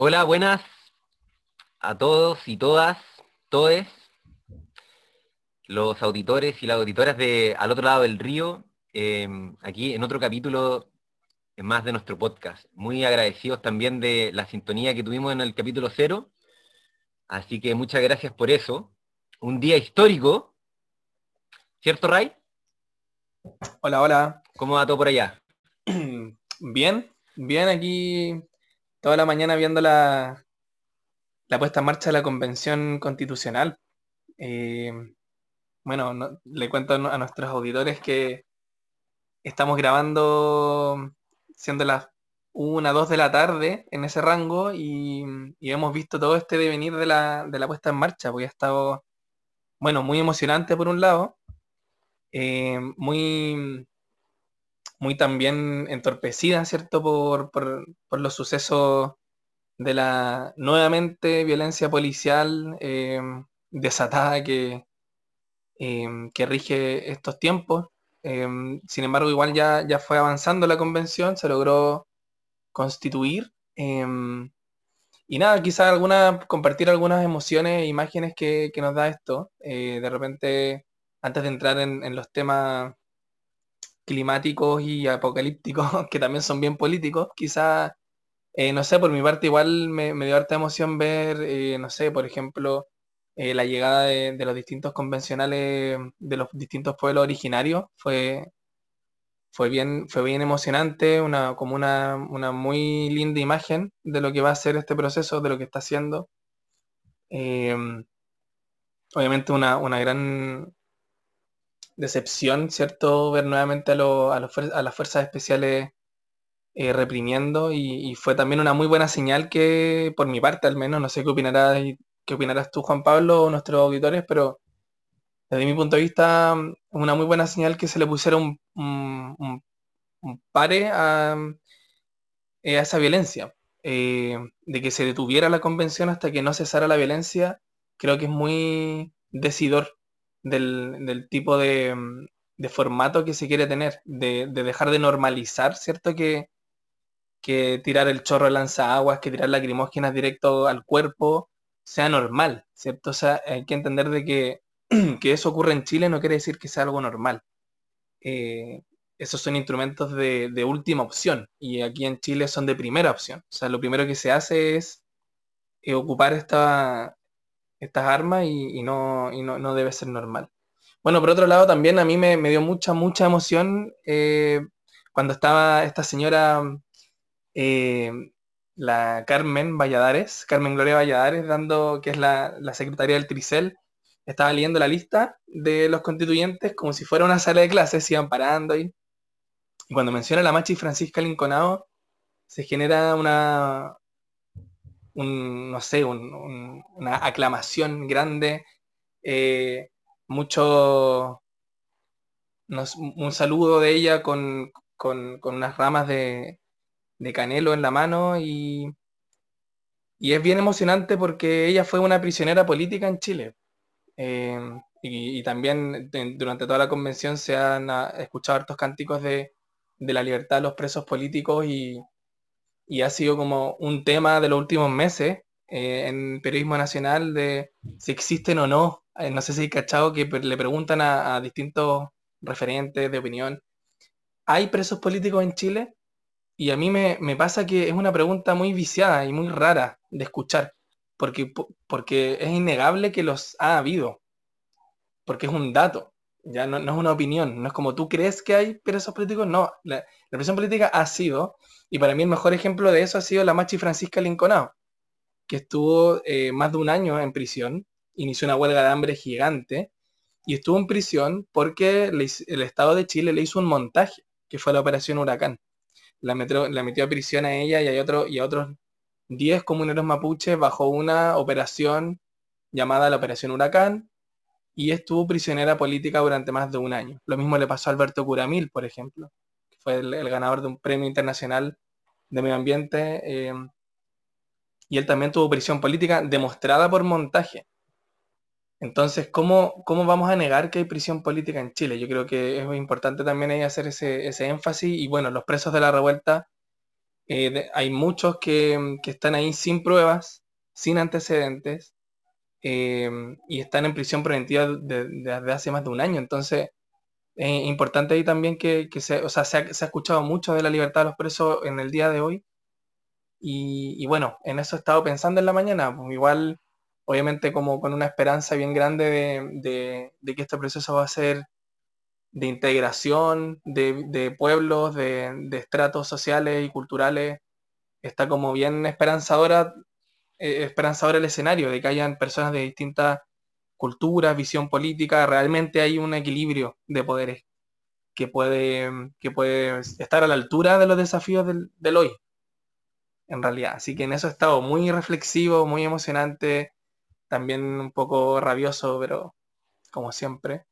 Hola, buenas a todos y todas, todes, los auditores y las auditoras de Al otro lado del río, aquí en otro capítulo más de nuestro podcast. Muy agradecidos también de la sintonía que tuvimos en el capítulo cero, así que muchas gracias por eso. Un día histórico, ¿cierto, Ray? Hola, hola. ¿Cómo va todo por allá? Bien, bien aquí toda la mañana viendo la puesta en marcha de la Convención Constitucional. Eh, bueno, le cuento a nuestros auditores que estamos grabando siendo las 2 de la tarde en ese rango y hemos visto todo este devenir de la puesta en marcha, porque ha estado, bueno, muy emocionante por un lado, muy muy también entorpecida, ¿cierto? Por los sucesos de la nuevamente violencia policial desatada que rige estos tiempos. Eh, Sin embargo, igual ya fue avanzando la convención, se logró constituir. Y nada, quizás compartir algunas emociones e imágenes que nos da esto. De repente, antes de entrar en los temas climáticos y apocalípticos, que también son bien políticos, quizás, no sé, por mi parte igual me dio harta emoción ver, no sé, por ejemplo, la llegada de los distintos convencionales de los distintos pueblos originarios. Fue bien emocionante, como una muy linda imagen de lo que va a ser este proceso, de lo que está haciendo. Eh, Obviamente una gran decepción, ¿cierto? Ver nuevamente a las fuerzas especiales reprimiendo y fue también una muy buena señal que, por mi parte al menos, no sé qué opinarás tú, Juan Pablo, o nuestros auditores, pero desde mi punto de vista, una muy buena señal que se le pusiera un pare a esa violencia. De que se detuviera la convención hasta que no cesara la violencia, creo que es muy decidor del tipo de formato que se quiere tener, de dejar de normalizar, ¿cierto? Que tirar el chorro de lanzaguas, que tirar lacrimógenas directo al cuerpo, sea normal, ¿cierto? O sea, hay que entender de que eso ocurre en Chile no quiere decir que sea algo normal. Eh, Esos son instrumentos de última opción y aquí en Chile son de primera opción. O sea, lo primero que se hace es ocupar estas armas y no debe ser normal. Bueno, por otro lado, también a mí me dio mucha emoción cuando estaba esta señora eh, la Carmen Gloria Valladares, que es la secretaria del Tricel, estaba leyendo la lista de los constituyentes como si fuera una sala de clases, se iban parando ahí. Y cuando menciona a la Machi Francisca Linconao, se genera no sé, una aclamación grande, eh, mucho, un saludo de ella con unas ramas de canelo en la mano y es bien emocionante porque ella fue una prisionera política en Chile. Eh, y también durante toda la convención se han escuchado hartos cánticos de la libertad de los presos políticos y ha sido como un tema de los últimos meses en periodismo nacional de si existen o no. No sé si hay cachado que le preguntan a distintos referentes de opinión, ¿hay presos políticos en Chile? Y a mí me pasa que es una pregunta muy viciada y muy rara de escuchar, porque es innegable que los ha habido, porque es un dato, ya no es una opinión, no es como tú crees que hay presos políticos, no, la presión política ha sido, y para mí el mejor ejemplo de eso ha sido la Machi Francisca Linconao, que estuvo más de un año en prisión, inició una huelga de hambre gigante, y estuvo en prisión porque el Estado de Chile le hizo un montaje, que fue la Operación Huracán. La metió a prisión a ella y a otros 10 comuneros mapuches bajo una operación llamada la Operación Huracán y estuvo prisionera política durante más de un año. Lo mismo le pasó a Alberto Curamil, por ejemplo, que fue el ganador de un premio internacional de medio ambiente y él también tuvo prisión política demostrada por montaje. Entonces, ¿cómo vamos a negar que hay prisión política en Chile? Yo creo que es muy importante también ahí hacer ese énfasis y bueno, los presos de la revuelta Hay muchos que están ahí sin pruebas, sin antecedentes, y están en prisión preventiva desde hace más de un año. Entonces, es importante ahí también que o sea, se ha escuchado mucho de la libertad de los presos en el día de hoy. Y bueno, en eso he estado pensando en la mañana, pues igual, obviamente como con una esperanza bien grande de que este proceso va a ser de integración de pueblos, de estratos sociales y culturales. Está como bien esperanzadora el escenario, de que hayan personas de distintas culturas, visión política. Realmente hay un equilibrio de poderes que puede estar a la altura de los desafíos del hoy, en realidad. Así que en eso he estado muy reflexivo, muy emocionante, también un poco rabioso, pero como siempre.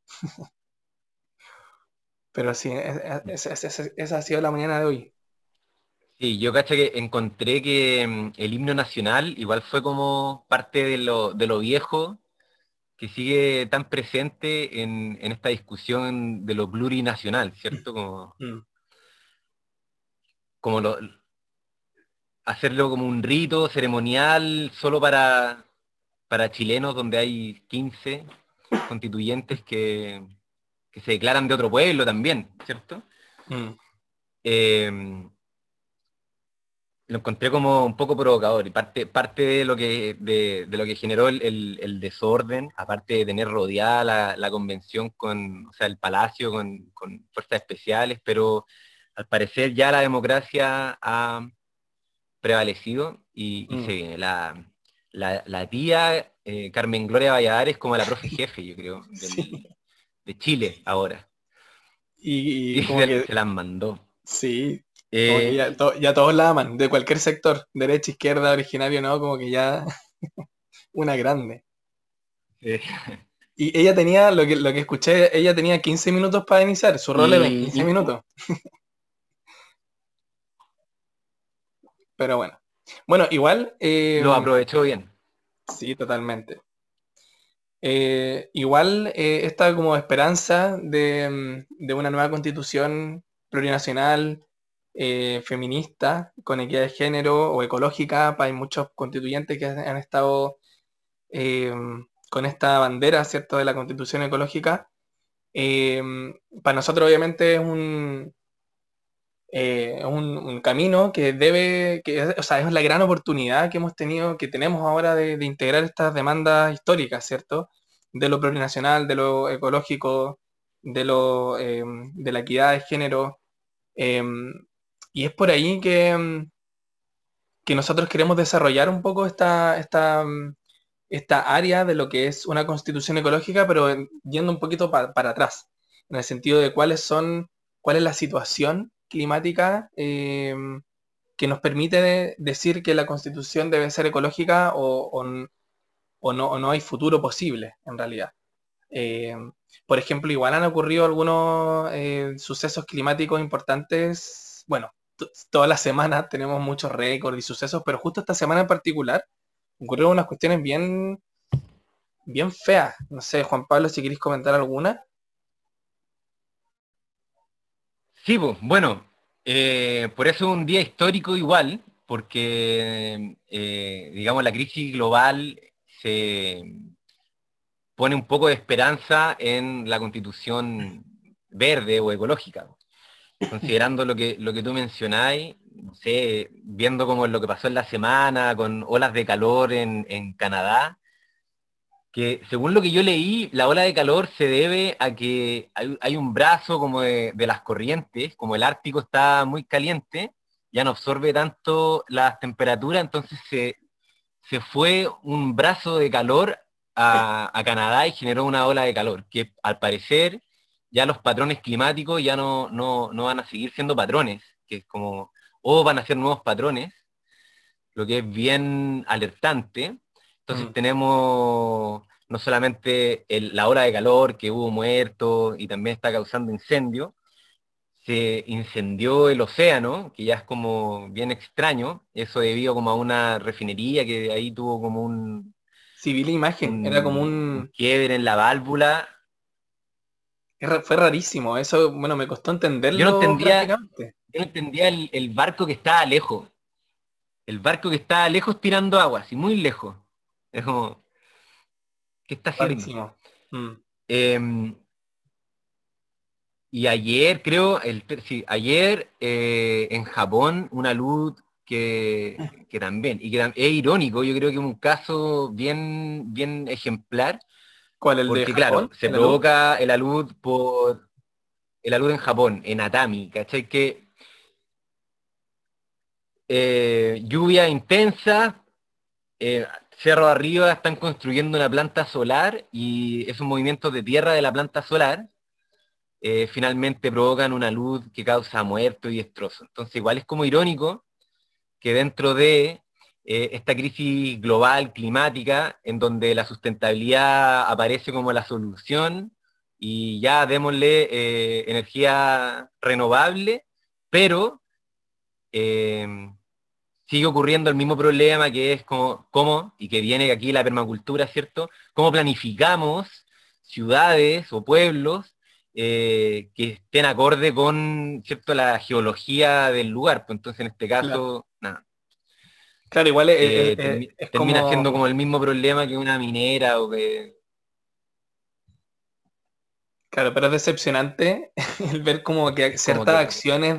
Pero sí, esa ha sido la mañana de hoy. Sí, yo cacho que encontré que el himno nacional igual fue como parte de lo viejo que sigue tan presente en esta discusión de lo plurinacional, ¿cierto? Mm, Como hacerlo como un rito ceremonial solo para chilenos donde hay 15 constituyentes que se declaran de otro pueblo también, ¿cierto? mm, Eh, lo encontré como un poco provocador y parte de lo que generó el desorden, aparte de tener rodeada la convención con, o sea, el palacio con fuerzas especiales, pero al parecer ya la democracia ha prevalecido y mm. se viene. La tía Carmen Gloria Valladares como la profe jefe, yo creo, Sí. de Chile ahora. Y Y como que, se las mandó. sí, como que Eh, ya todos la aman, de cualquier sector, derecha, izquierda, originario, no, como que ya una grande. eh, Y ella tenía, lo que escuché, ella tenía 15 minutos para iniciar, su rol era en y, 15 minutos, pero bueno. Bueno, igual, lo aprovechó bien. sí, totalmente. Igual esta como esperanza de una nueva constitución plurinacional, feminista, con equidad de género o ecológica, hay muchos constituyentes que han estado eh, con esta bandera, ¿cierto?, de la constitución ecológica. Eh, para nosotros obviamente es un camino o sea, es la gran oportunidad que hemos tenido, que tenemos ahora de integrar estas demandas históricas, ¿cierto? De lo plurinacional, de lo ecológico, de la equidad de género. eh, y es por ahí que nosotros queremos desarrollar un poco esta área de lo que es una constitución ecológica, pero yendo un poquito para atrás, en el sentido de cuál es la situación climática que nos permite decir que la constitución debe ser ecológica o no hay futuro posible, en realidad. Eh, por ejemplo, igual han ocurrido algunos sucesos climáticos importantes. Bueno, toda la semana tenemos muchos récords y sucesos, pero justo esta semana en particular ocurrieron unas cuestiones bien, bien feas. No sé, Juan Pablo, si queréis comentar alguna. Sí, pues, bueno, por eso es un día histórico igual, porque, digamos, la crisis global se pone un poco de esperanza en la constitución verde o ecológica. Considerando lo que tú mencionáis, no sé, viendo como lo que pasó en la semana con olas de calor en Canadá, que según lo que yo leí, la ola de calor se debe a que hay un brazo como de las corrientes, como el Ártico está muy caliente, ya no absorbe tanto las temperaturas, entonces se fue un brazo de calor a Canadá y generó una ola de calor, que al parecer ya los patrones climáticos ya no van a seguir siendo patrones, que es como, o van a ser nuevos patrones, lo que es bien alertante. Entonces Mm, tenemos no solamente la ola de calor, que hubo muertos y también está causando incendios, se incendió el océano, que ya es como bien extraño, eso debido como a una refinería que ahí tuvo como sí, vi la imagen, era como un quiebre en la válvula. fue rarísimo, eso, bueno, me costó Yo no entenderlo entendía, gráficamente. yo no entendía el barco que estaba lejos. el barco que está lejos tirando agua, así muy lejos. Es como, ¿qué está haciendo? Rarísimo. Mm. Em, y ayer, creo, sí, ayer en Japón, una luz que también, y que es irónico, yo creo que es un caso bien, bien ejemplar, ¿Cuál, el de porque claro, Japón? se ¿El alud? provoca el alud por el alud en Japón, en Atami, ¿cachai? Que lluvia intensa, cerro arriba están construyendo una planta solar y esos movimientos de tierra de la planta solar finalmente provocan una luz que causa muerto y destrozo. Entonces igual es como irónico que dentro de esta crisis global climática, en donde la sustentabilidad aparece como la solución y ya démosle energía renovable, pero eh, sigue ocurriendo el mismo problema que es como, cómo, y que viene aquí la permacultura, ¿cierto? ¿Cómo planificamos ciudades o pueblos que estén acorde con, ¿cierto?, la geología del lugar? Pues entonces en este Claro. caso, nada, Claro, igual es termina siendo como, como el mismo problema que una minera o que... claro, pero es decepcionante el ver como que Es como ciertas que... acciones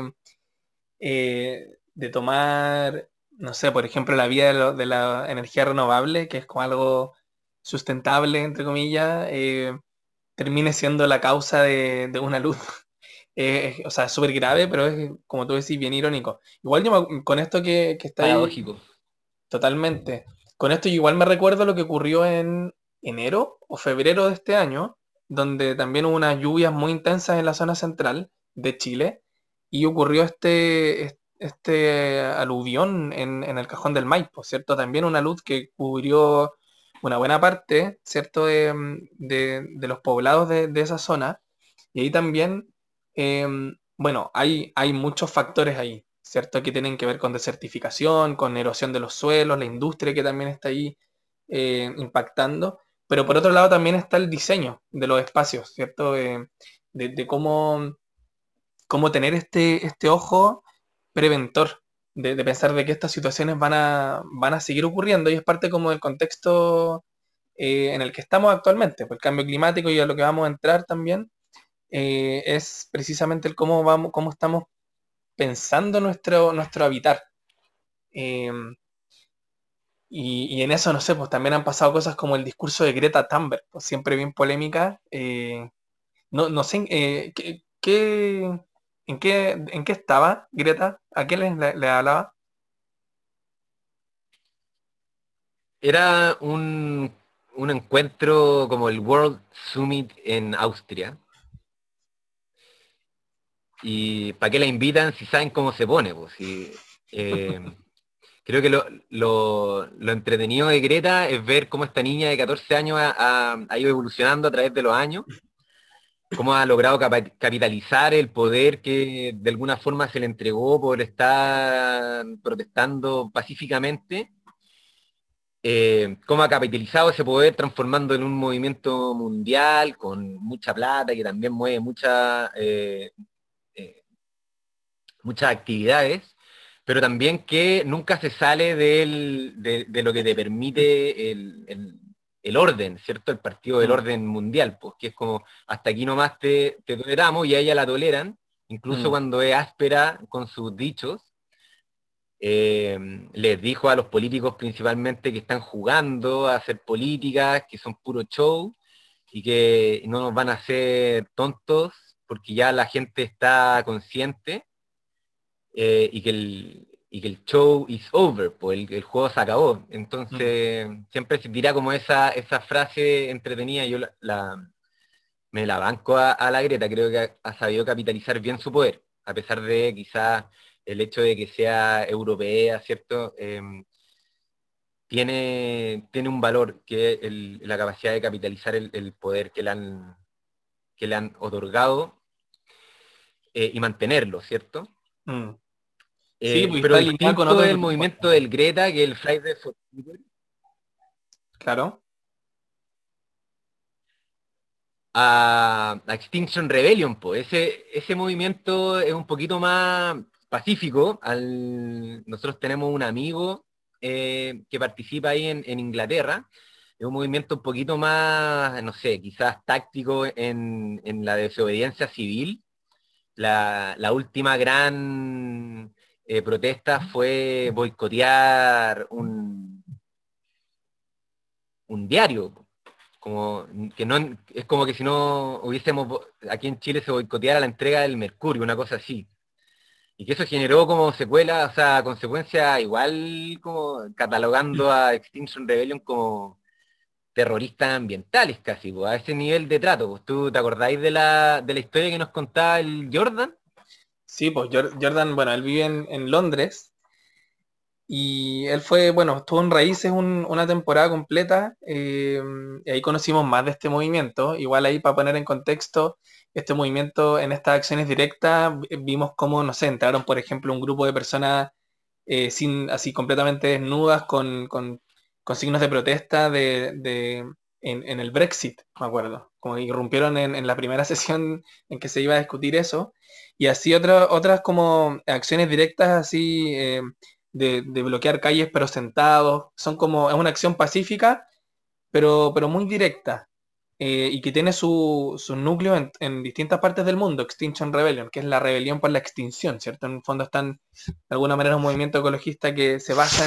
de tomar, no sé, por ejemplo, la vía de la energía renovable, que es como algo sustentable, entre comillas, termine siendo la causa de una luz. O sea, es súper grave, pero es, como tú decís, bien irónico. Igual con esto que está ahí Paradójico. totalmente, con esto yo igual me recuerdo lo que ocurrió en enero o febrero de este año, donde también hubo unas lluvias muy intensas en la zona central de Chile y ocurrió este aluvión en el Cajón del Maipo, ¿cierto? También una luz que cubrió una buena parte, ¿cierto? De los poblados de esa zona. Y ahí también, bueno, hay muchos factores ahí, ¿cierto? Que tienen que ver con desertificación, con erosión de los suelos, la industria que también está ahí impactando. Pero por otro lado también está el diseño de los espacios, ¿cierto? De cómo tener este ojo preventor, de pensar de que estas situaciones van a seguir ocurriendo y es parte como del contexto en el que estamos actualmente, por el cambio climático y a lo que vamos a entrar también, es precisamente el cómo estamos pensando nuestro habitar. Eh, y en eso, no sé, pues también han pasado cosas como el discurso de Greta Thunberg, pues siempre bien polémica. No sé en qué estaba Greta, a qué le hablaba. Era un encuentro como el World Summit en Austria. ¿Y para qué la invitan si saben cómo se pone? Pues, eh, creo que lo entretenido de Greta es ver cómo esta niña de 14 años ha ido evolucionando a través de los años, cómo ha logrado capitalizar el poder que de alguna forma se le entregó por estar protestando pacíficamente, cómo ha capitalizado ese poder transformando en un movimiento mundial con mucha plata que también mueve eh, muchas actividades, pero también que nunca se sale de lo que te permite el orden, ¿cierto? El partido del Mm, orden mundial, pues que es como hasta aquí nomás te toleramos y a ella la toleran, incluso mm, cuando es áspera con sus dichos. Les dijo a los políticos principalmente que están jugando a hacer políticas, que son puro show y que no nos van a hacer tontos porque ya la gente está consciente y que el show is over, pues el juego se acabó. mm. Entonces, siempre se dirá como esa frase entretenida, yo me la banco a la Greta, creo que ha sabido capitalizar bien su poder, a pesar de quizás el hecho de que sea europea, ¿cierto? Tiene un valor que es la capacidad de capitalizar el poder que le han otorgado y mantenerlo, ¿cierto? Mm. Sí, pues Pero está alineada con distinto otros del grupos movimiento también. del Greta, que el Friday for Future, Claro. a Extinction Rebellion, pues. Ese movimiento es un poquito más pacífico. Nosotros tenemos un amigo que participa ahí en Inglaterra. Es un movimiento un poquito más, no sé, quizás táctico en la desobediencia civil. La última gran protesta fue boicotear un diario, como que no es como que si no hubiésemos aquí en Chile se boicoteara la entrega del Mercurio, una cosa así. Y que eso generó como secuela, o sea, consecuencia igual como catalogando a Extinction Rebellion como terroristas ambientales casi, pues, a ese nivel de trato. Pues, ¿tú te acordáis de la historia que nos contaba el Jordan? Sí, pues Jordan, bueno, él vive en Londres y él fue, bueno, estuvo en Raíces una temporada completa y ahí conocimos más de este movimiento. Igual ahí para poner en contexto, este movimiento en estas acciones directas vimos cómo, no sé, entraron por ejemplo un grupo de personas así completamente desnudas con signos de protesta en el Brexit, me acuerdo. Como irrumpieron en la primera sesión en que se iba a discutir eso. Y así otras como acciones directas así de bloquear calles pero sentados. Son como, es una acción pacífica, pero muy directa. Y que tiene su núcleo en distintas partes del mundo, Extinction Rebellion, que es la rebelión por la extinción, ¿cierto? En el fondo están, de alguna manera, un movimiento ecologista que se basa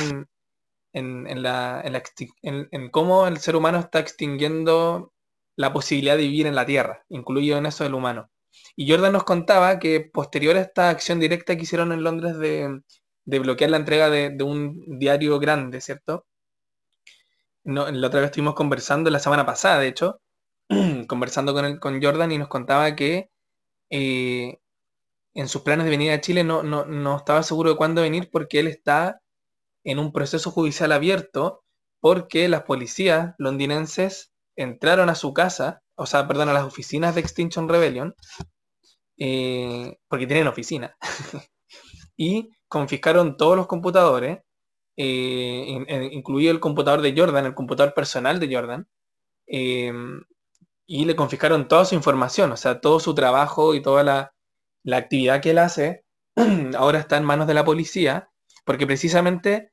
en cómo el ser humano está extinguiendo la posibilidad de vivir en la Tierra, incluido en eso el humano. Y Jordan nos contaba que posterior a esta acción directa que hicieron en Londres de bloquear la entrega de un diario grande, ¿cierto? No, la otra vez estuvimos conversando, la semana pasada, de hecho, conversando con Jordan y nos contaba que eh, en sus planes de venir a Chile no estaba seguro de cuándo venir porque él está en un proceso judicial abierto porque las policías londinenses entraron a su casa, o sea, perdón, a las oficinas de Extinction Rebellion, porque tienen oficina, y confiscaron todos los computadores, incluido el computador de Jordan, el computador personal de Jordan, eh, y le confiscaron toda su información, o sea, todo su trabajo y toda la actividad que él hace, ahora está en manos de la policía, porque precisamente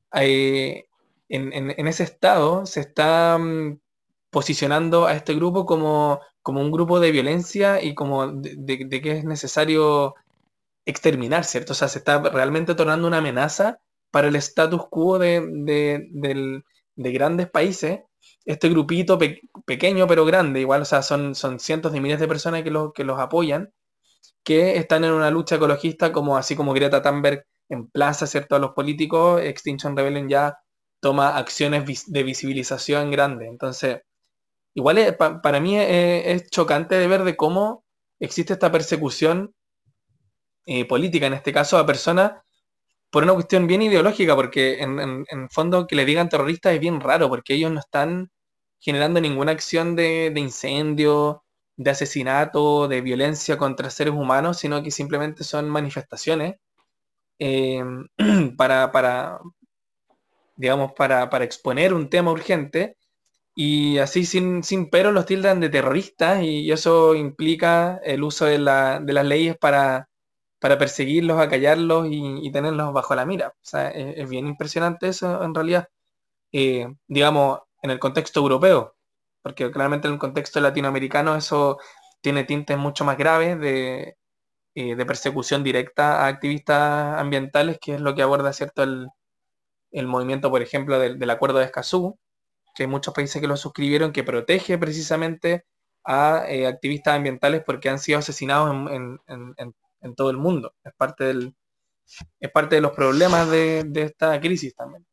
en ese estado se está posicionando a este grupo como un grupo de violencia y como de que es necesario exterminar, ¿cierto? O sea, se está realmente tornando una amenaza para el status quo de grandes países. Este grupito pequeño pero grande, igual, o sea, son cientos de miles de personas que los apoyan, que están en una lucha ecologista como así como Greta Thunberg emplaza, ¿cierto?, a los políticos. Extinction Rebellion ya toma acciones de visibilización grande. Entonces, igual para mí es chocante de ver de cómo existe esta persecución política, en este caso, a personas por una cuestión bien ideológica, porque en fondo que le digan terroristas es bien raro, porque ellos no están generando ninguna acción de incendio, de asesinato, de violencia contra seres humanos, sino que simplemente son manifestaciones eh, para, digamos, para exponer un tema urgente, y así sin pero los tildan de terroristas, y eso implica el uso de las leyes para perseguirlos, acallarlos y tenerlos bajo la mira. O sea, es bien impresionante eso en realidad, digamos, en el contexto europeo, porque claramente en el contexto latinoamericano eso tiene tintes mucho más graves de persecución directa a activistas ambientales, que es lo que aborda, ¿cierto?, el movimiento, por ejemplo, del Acuerdo de Escazú, que hay muchos países que lo suscribieron, que protege precisamente a activistas ambientales porque han sido asesinados en todo el mundo. Es parte de los problemas de esta crisis también.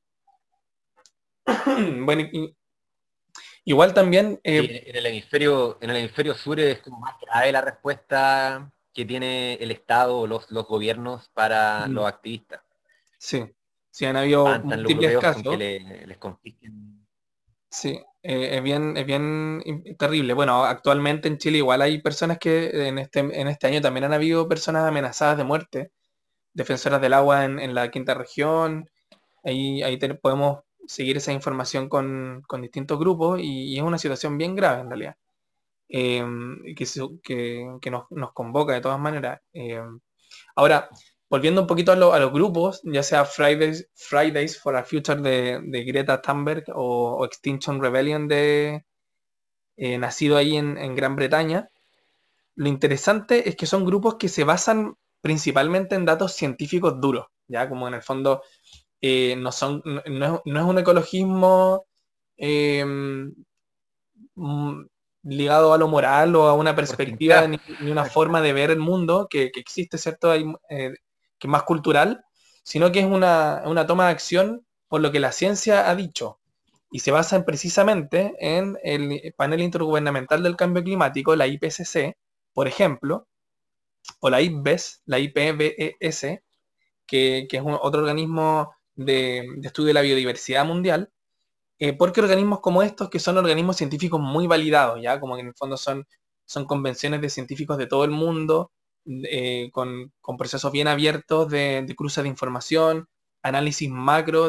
Bueno, igual también, Sí, en el hemisferio sur es como más grave la respuesta que tiene el Estado o los gobiernos para los activistas. sí, sí han habido Espantan los múltiples europeos con que casos. les confisquen. Sí, es bien terrible. Bueno, actualmente en Chile igual hay personas que en este año también han habido personas amenazadas de muerte, defensoras del agua en la quinta región. Ahí podemos seguir esa información con distintos grupos, y es una situación bien grave en realidad, que nos convoca de todas maneras. Ahora, volviendo un poquito a los grupos, ya sea Fridays for a Future de Greta Thunberg o Extinction Rebellion nacido ahí en Gran Bretaña, lo interesante es que son grupos que se basan principalmente en datos científicos duros, ya como en el fondo no es un ecologismo eh, mm, ligado a lo moral o a una Por perspectiva fincar. ni una forma de ver el mundo que existe, ¿cierto? Que es más cultural, sino que es una toma de acción por lo que la ciencia ha dicho. Y se basa precisamente en el panel intergubernamental del cambio climático, la IPCC, por ejemplo, o la IPBES, la IPBES, que es otro organismo de estudio de la biodiversidad mundial, porque organismos como estos, que son organismos científicos muy validados, ya como que en el fondo son convenciones de científicos de todo el mundo, con procesos bien abiertos de cruce de información, análisis macro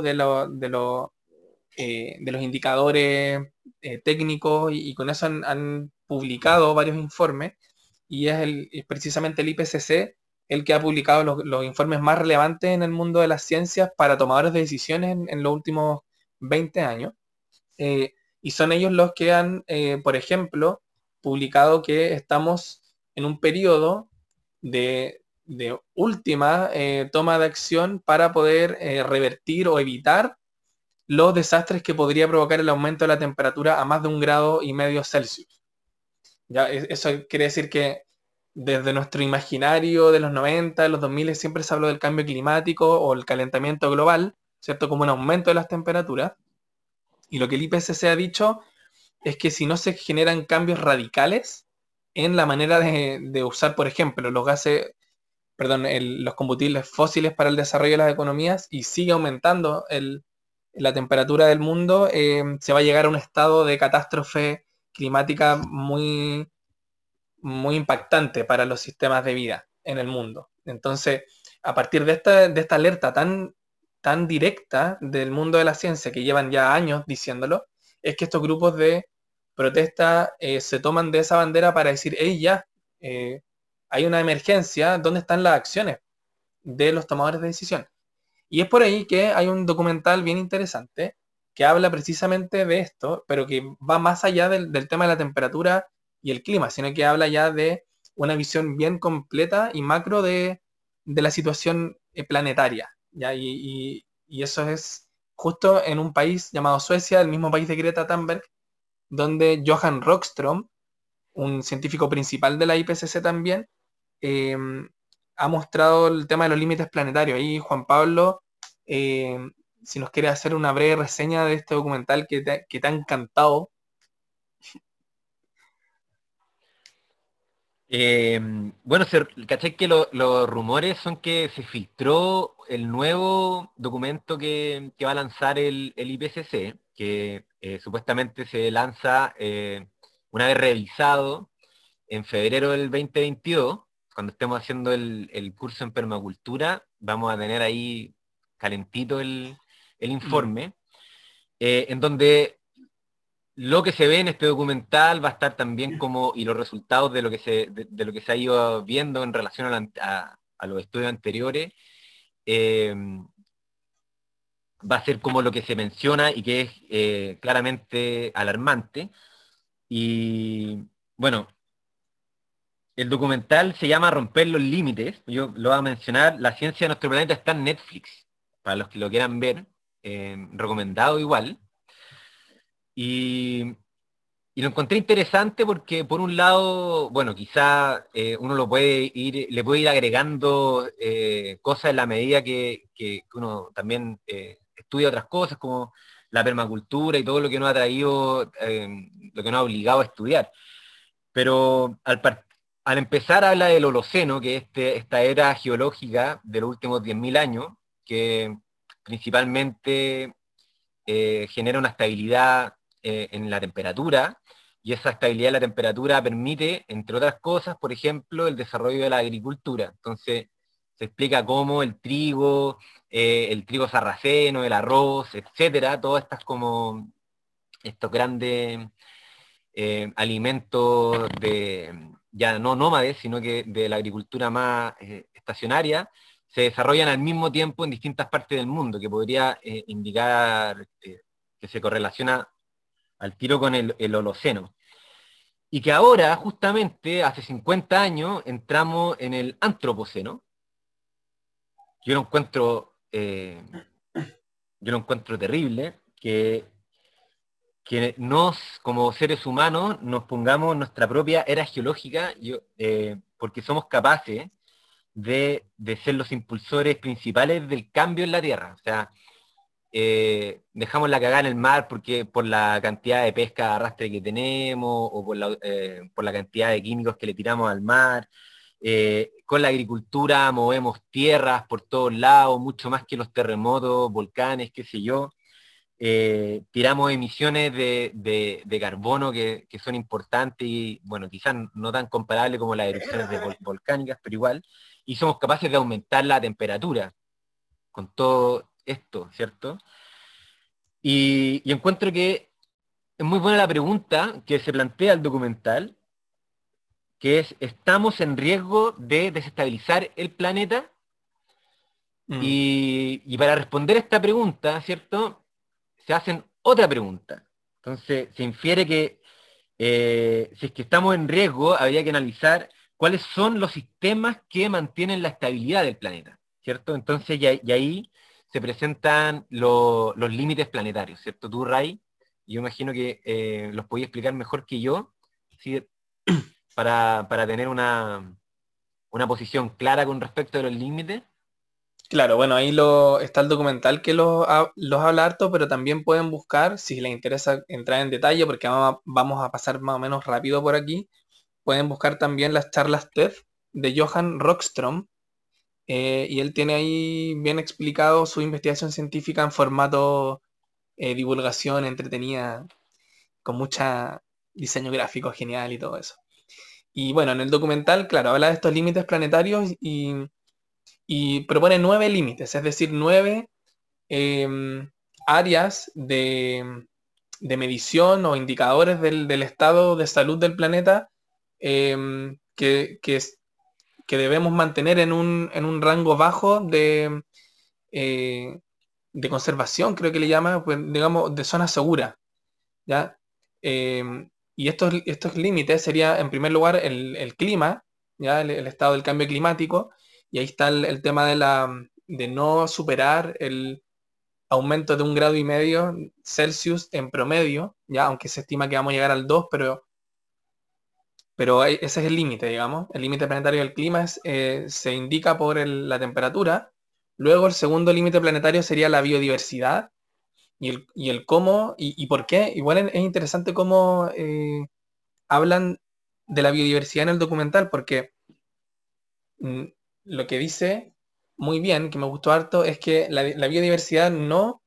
de los indicadores técnicos, y con eso han publicado varios informes, y es precisamente el IPCC el que ha publicado los informes más relevantes en el mundo de las ciencias para tomadores de decisiones en los últimos 20 años. Y son ellos los que han, por ejemplo, publicado que estamos en un periodo de última toma de acción para poder revertir o evitar los desastres que podría provocar el aumento de la temperatura a más de 1,5 grados Celsius. Ya, eso quiere decir que desde nuestro imaginario de los 90, de los 2000, siempre se habló del cambio climático o el calentamiento global, ¿cierto? Como un aumento de las temperaturas. Y lo que el IPCC ha dicho es que si no se generan cambios radicales en la manera de usar, por ejemplo, los combustibles fósiles para el desarrollo de las economías, y sigue aumentando la temperatura del mundo, se va a llegar a un estado de catástrofe climática muy, muy impactante para los sistemas de vida en el mundo. Entonces, a partir de esta alerta tan directa del mundo de la ciencia, que llevan ya años diciéndolo, es que estos grupos de protesta se toman de esa bandera para decir, hey, ya, hay una emergencia, ¿dónde están las acciones de los tomadores de decisión? Y es por ahí que hay un documental bien interesante que habla precisamente de esto, pero que va más allá del tema de la temperatura y el clima, sino que habla ya de una visión bien completa y macro de la situación planetaria, ¿ya? Y eso es justo en un país llamado Suecia, el mismo país de Greta Thunberg, donde Johan Rockström, un científico principal de la IPCC también, eh, ha mostrado el tema de los límites planetarios. Ahí, Juan Pablo, eh, si nos quiere hacer una breve reseña de este documental que te ha encantado. Bueno, ¿cachai que los rumores son que se filtró el nuevo documento que va a lanzar el IPCC, que supuestamente se lanza una vez revisado en febrero del 2022, cuando estemos haciendo el curso en permacultura, vamos a tener ahí calentito el informe, en donde lo que se ve en este documental va a estar también como, y los resultados de lo que se ha ido viendo en relación a los estudios anteriores, eh, va a ser como lo que se menciona y que es claramente alarmante. Y bueno, el documental se llama Romper los Límites. Yo lo voy a mencionar. La ciencia de nuestro planeta está en Netflix, para los que lo quieran ver. Recomendado igual. Y, y lo encontré interesante porque, por un lado, bueno, quizá uno le puede ir agregando cosas en la medida que uno también estudia otras cosas, como la permacultura y todo lo que nos ha traído, lo que nos ha obligado a estudiar. Pero al empezar habla del Holoceno, que es esta era geológica de los últimos 10.000 años, que principalmente genera una estabilidad en la temperatura, y esa estabilidad de la temperatura permite, entre otras cosas, por ejemplo, el desarrollo de la agricultura. Entonces, se explica cómo el trigo sarraceno, el arroz, etcétera, todas estas como estos grandes alimentos ya no nómades, sino que de la agricultura más estacionaria, se desarrollan al mismo tiempo en distintas partes del mundo, que podría indicar que se correlaciona al tiro con el Holoceno. Y que ahora, justamente, hace 50 años, entramos en el Antropoceno. Yo lo encuentro, terrible, que nos, como seres humanos, nos pongamos nuestra propia era geológica, porque somos capaces de ser los impulsores principales del cambio en la Tierra. O sea, dejamos la cagada en el mar porque por la cantidad de pesca de arrastre que tenemos o por la cantidad de químicos que le tiramos al mar. Con la agricultura movemos tierras por todos lados, mucho más que los terremotos, volcanes, qué sé yo. Tiramos emisiones de carbono que son importantes y, bueno, quizás no tan comparables como las erupciones volcánicas, pero igual. Y somos capaces de aumentar la temperatura con todo esto, ¿cierto? Y encuentro que es muy buena la pregunta que se plantea el documental, que es, ¿estamos en riesgo de desestabilizar el planeta? Y para responder esta pregunta, ¿cierto? Se hacen otra pregunta. Entonces, se infiere que si es que estamos en riesgo, habría que analizar cuáles son los sistemas que mantienen la estabilidad del planeta, ¿cierto? Entonces, y ahí se presentan los límites planetarios, ¿cierto? Tú, Ray, yo imagino que los podías explicar mejor que yo, ¿sí? Para tener una posición clara con respecto a los límites. Claro, bueno, ahí está el documental que los habla harto, pero también pueden buscar, si les interesa entrar en detalle, porque vamos a pasar más o menos rápido por aquí, pueden buscar también las charlas TED de Johan Rockström, y él tiene ahí bien explicado su investigación científica en formato divulgación entretenida, con mucha diseño gráfico genial y todo eso. Y bueno, en el documental, claro, habla de estos límites planetarios y propone 9 límites, es decir, 9 áreas de medición o indicadores del estado de salud del planeta que debemos mantener en un rango bajo de conservación, creo que le llama, pues, digamos, de zona segura, ¿ya? Y estos límites sería, en primer lugar, el clima, ¿ya? El estado del cambio climático, y ahí está el tema de no superar el aumento de 1,5 grados Celsius en promedio, ya, aunque se estima que vamos a llegar al 2, pero ese es el límite, digamos. El límite planetario del clima se indica por la temperatura. Luego el segundo límite planetario sería la biodiversidad y el cómo y por qué. Igual es interesante cómo hablan de la biodiversidad en el documental, porque lo que dice muy bien, que me gustó harto, es que la biodiversidad no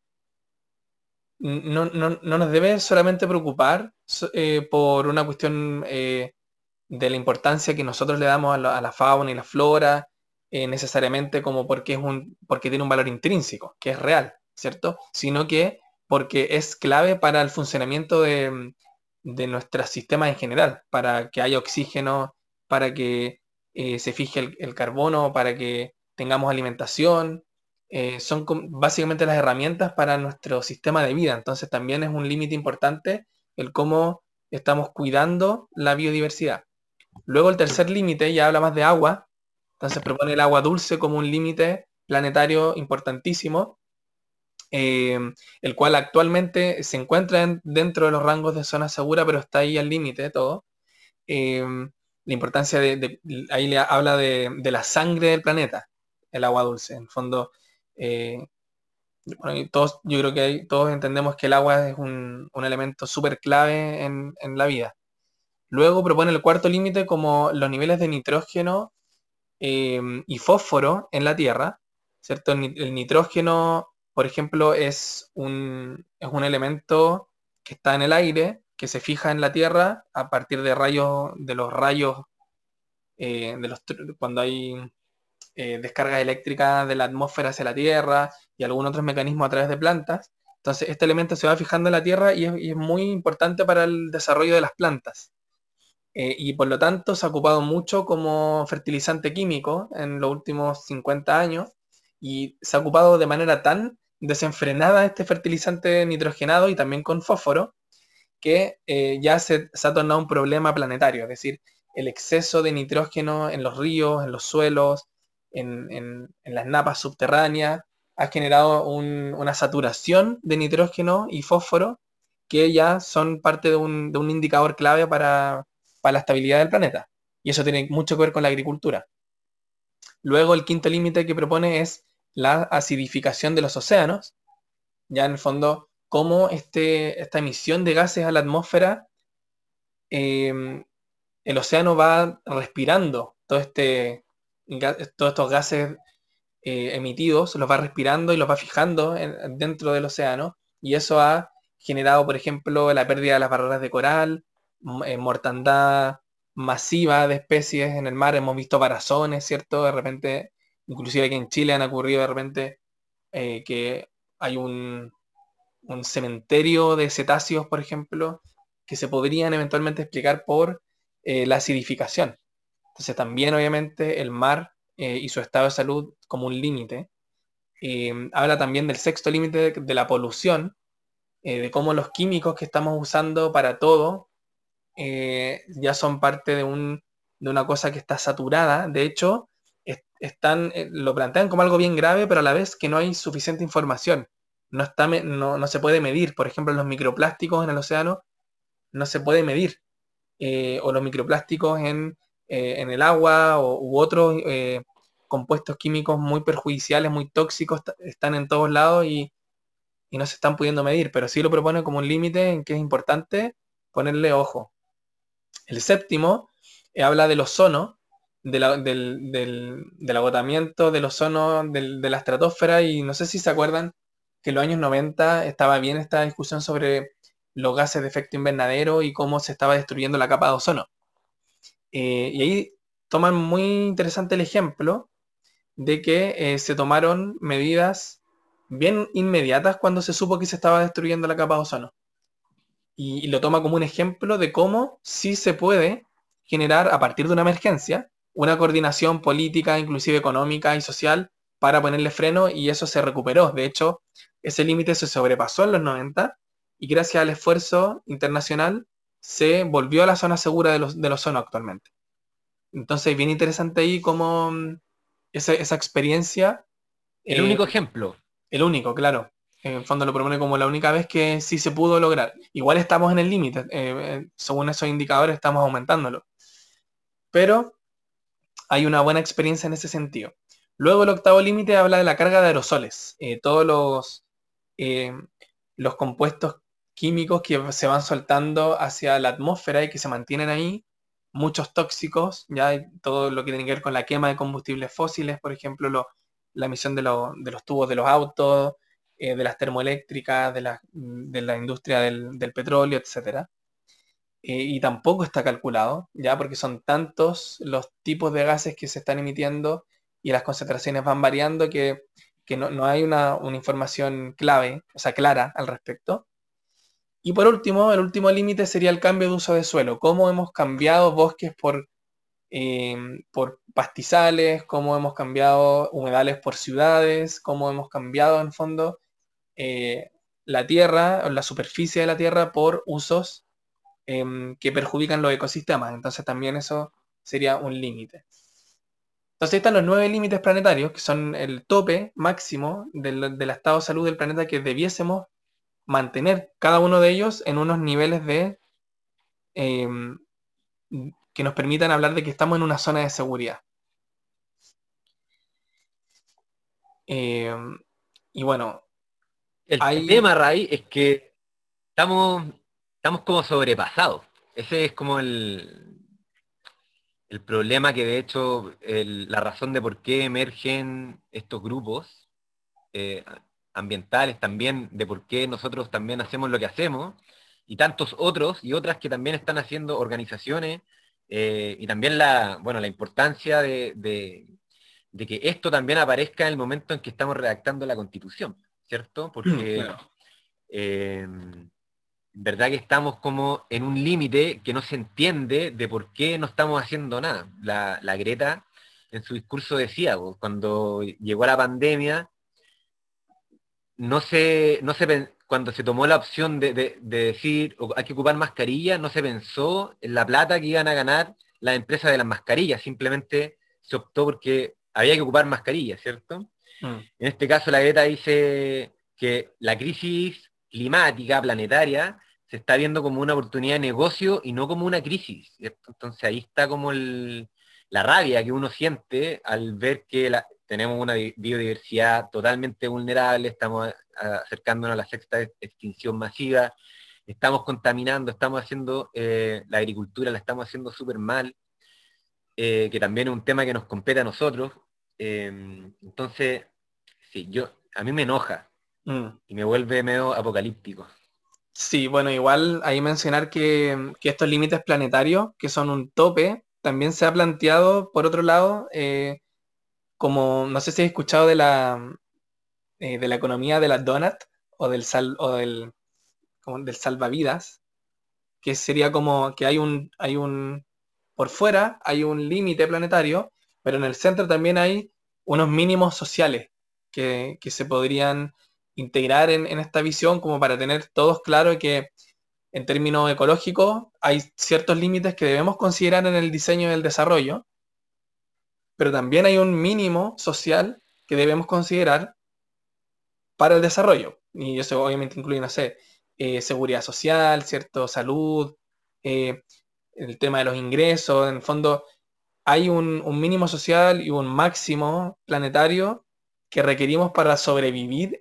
nos debe solamente preocupar por una cuestión de la importancia que nosotros le damos a la fauna y la flora, necesariamente como porque tiene un valor intrínseco, que es real, ¿cierto? Sino que porque es clave para el funcionamiento de nuestros sistemas en general, para que haya oxígeno, para que se fije el carbono, para que tengamos alimentación. Son básicamente las herramientas para nuestro sistema de vida. Entonces también es un límite importante el cómo estamos cuidando la biodiversidad. Luego el tercer límite ya habla más de agua, entonces propone el agua dulce como un límite planetario importantísimo, el cual actualmente se encuentra dentro de los rangos de zona segura, pero está ahí al límite de todo. La importancia ahí le habla de la sangre del planeta, el agua dulce. En el fondo, bueno, yo creo que todos entendemos que el agua es un elemento súper clave en la vida. Luego propone el cuarto límite como los niveles de nitrógeno y fósforo en la Tierra, ¿cierto? El nitrógeno, por ejemplo, es un elemento que está en el aire, que se fija en la Tierra a partir de los rayos, cuando hay descargas eléctricas de la atmósfera hacia la Tierra y algún otro mecanismo a través de plantas. Entonces, este elemento se va fijando en la Tierra y es muy importante para el desarrollo de las plantas. y por lo tanto se ha ocupado mucho como fertilizante químico en los últimos 50 años y se ha ocupado de manera tan desenfrenada este fertilizante nitrogenado y también con fósforo que ya se ha tornado un problema planetario, es decir, el exceso de nitrógeno en los ríos, en los suelos, en las napas subterráneas, ha generado una saturación de nitrógeno y fósforo que ya son parte de un indicador clave para la estabilidad del planeta. Y eso tiene mucho que ver con la agricultura. Luego el quinto límite que propone es la acidificación de los océanos, ya en el fondo cómo esta emisión de gases a la atmósfera, el océano va respirando todos estos gases emitidos, los va respirando y los va fijando dentro del océano, y eso ha generado, por ejemplo, la pérdida de las barreras de coral, mortandad masiva de especies en el mar, hemos visto varazones, ¿cierto? De repente, inclusive aquí en Chile han ocurrido de repente que hay un cementerio de cetáceos, por ejemplo, que se podrían eventualmente explicar por la acidificación. Entonces también obviamente el mar y su estado de salud como un límite. Habla también del sexto límite de la polución, de cómo los químicos que estamos usando para todo ya son parte de una cosa que está saturada. De hecho, lo plantean como algo bien grave, pero a la vez que no hay suficiente información. No se puede medir. Por ejemplo, los microplásticos en el océano no se puede medir. O los microplásticos en el agua u otros compuestos químicos muy perjudiciales, muy tóxicos, están en todos lados y no se están pudiendo medir, pero sí lo propone como un límite en que es importante ponerle ojo. El séptimo habla del ozono, del agotamiento del ozono de la estratosfera, y no sé si se acuerdan que en los años 90 estaba bien esta discusión sobre los gases de efecto invernadero y cómo se estaba destruyendo la capa de ozono. Y ahí toman muy interesante el ejemplo de que se tomaron medidas bien inmediatas cuando se supo que se estaba destruyendo la capa de ozono. Y lo toma como un ejemplo de cómo sí se puede generar a partir de una emergencia una coordinación política, inclusive económica y social, para ponerle freno, y eso se recuperó. De hecho, ese límite se sobrepasó en los 90 y gracias al esfuerzo internacional se volvió a la zona segura del ozono actualmente. Entonces, bien interesante ahí cómo esa experiencia, El eh, único ejemplo. el único, claro. En el fondo lo propone como la única vez que sí se pudo lograr. Igual estamos en el límite, según esos indicadores estamos aumentándolo. Pero hay una buena experiencia en ese sentido. Luego el octavo límite habla de la carga de aerosoles. Todos eh, los compuestos químicos que se van soltando hacia la atmósfera y que se mantienen ahí, muchos tóxicos, ya hay todo lo que tiene que ver con la quema de combustibles fósiles, por ejemplo, la emisión de los tubos de los autos, de las termoeléctricas, de la industria del petróleo, etcétera. Y tampoco está calculado, ya porque son tantos los tipos de gases que se están emitiendo y las concentraciones van variando que no hay una información clave, o sea, clara al respecto. Y por último, el último límite sería el cambio de uso de suelo. Cómo hemos cambiado bosques por pastizales, cómo hemos cambiado humedales por ciudades, cómo hemos cambiado en fondo eh, la tierra, o la superficie de la tierra por usos que perjudican los ecosistemas. Entonces también eso sería un límite. Entonces están los 9 límites planetarios, que son el tope máximo del estado de salud del planeta que debiésemos mantener cada uno de ellos en unos niveles eh, que nos permitan hablar de que estamos en una zona de seguridad. Eh, y bueno, El hay... tema, Ray, es que estamos, estamos como sobrepasados. Ese es como el problema que de hecho la razón de por qué emergen estos grupos eh, ambientales también, de por qué nosotros también hacemos lo que hacemos, y tantos otros y otras que también están haciendo organizaciones, y también bueno, la importancia de que esto también aparezca en el momento en que estamos redactando la Constitución, ¿cierto? Porque Claro. eh, en verdad que estamos como en un límite que no se entiende de por qué no estamos haciendo nada. La Greta en su discurso decía, pues, cuando llegó la pandemia, cuando se tomó la opción de decir hay que ocupar mascarillas, no se pensó en la plata que iban a ganar las empresas de las mascarillas, simplemente se optó porque había que ocupar mascarillas, ¿cierto? Mm. En este caso la Greta dice que la crisis climática planetaria se está viendo como una oportunidad de negocio y no como una crisis, ¿cierto? Entonces ahí está como la rabia que uno siente al ver que tenemos una biodiversidad totalmente vulnerable, estamos acercándonos a la sexta extinción masiva, estamos contaminando, estamos haciendo la agricultura, la estamos haciendo súper mal, que también es un tema que nos compete a nosotros. Entonces, sí, a mí me enoja Mm. y me vuelve medio apocalíptico. Sí, bueno, igual ahí mencionar que estos límites planetarios, que son un tope, también se ha planteado, por otro lado, como, no sé si has escuchado de la economía de la donut o como del salvavidas, que sería como que por fuera hay un límite planetario, pero en el centro también hay unos mínimos sociales que se podrían integrar en esta visión como para tener todos claro que en términos ecológicos hay ciertos límites que debemos considerar en el diseño y el desarrollo, pero también hay un mínimo social que debemos considerar para el desarrollo. Y eso obviamente incluye, no sé, seguridad social, cierto, salud, eh, el tema de los ingresos. En el fondo, hay un mínimo social y un máximo planetario que requerimos para sobrevivir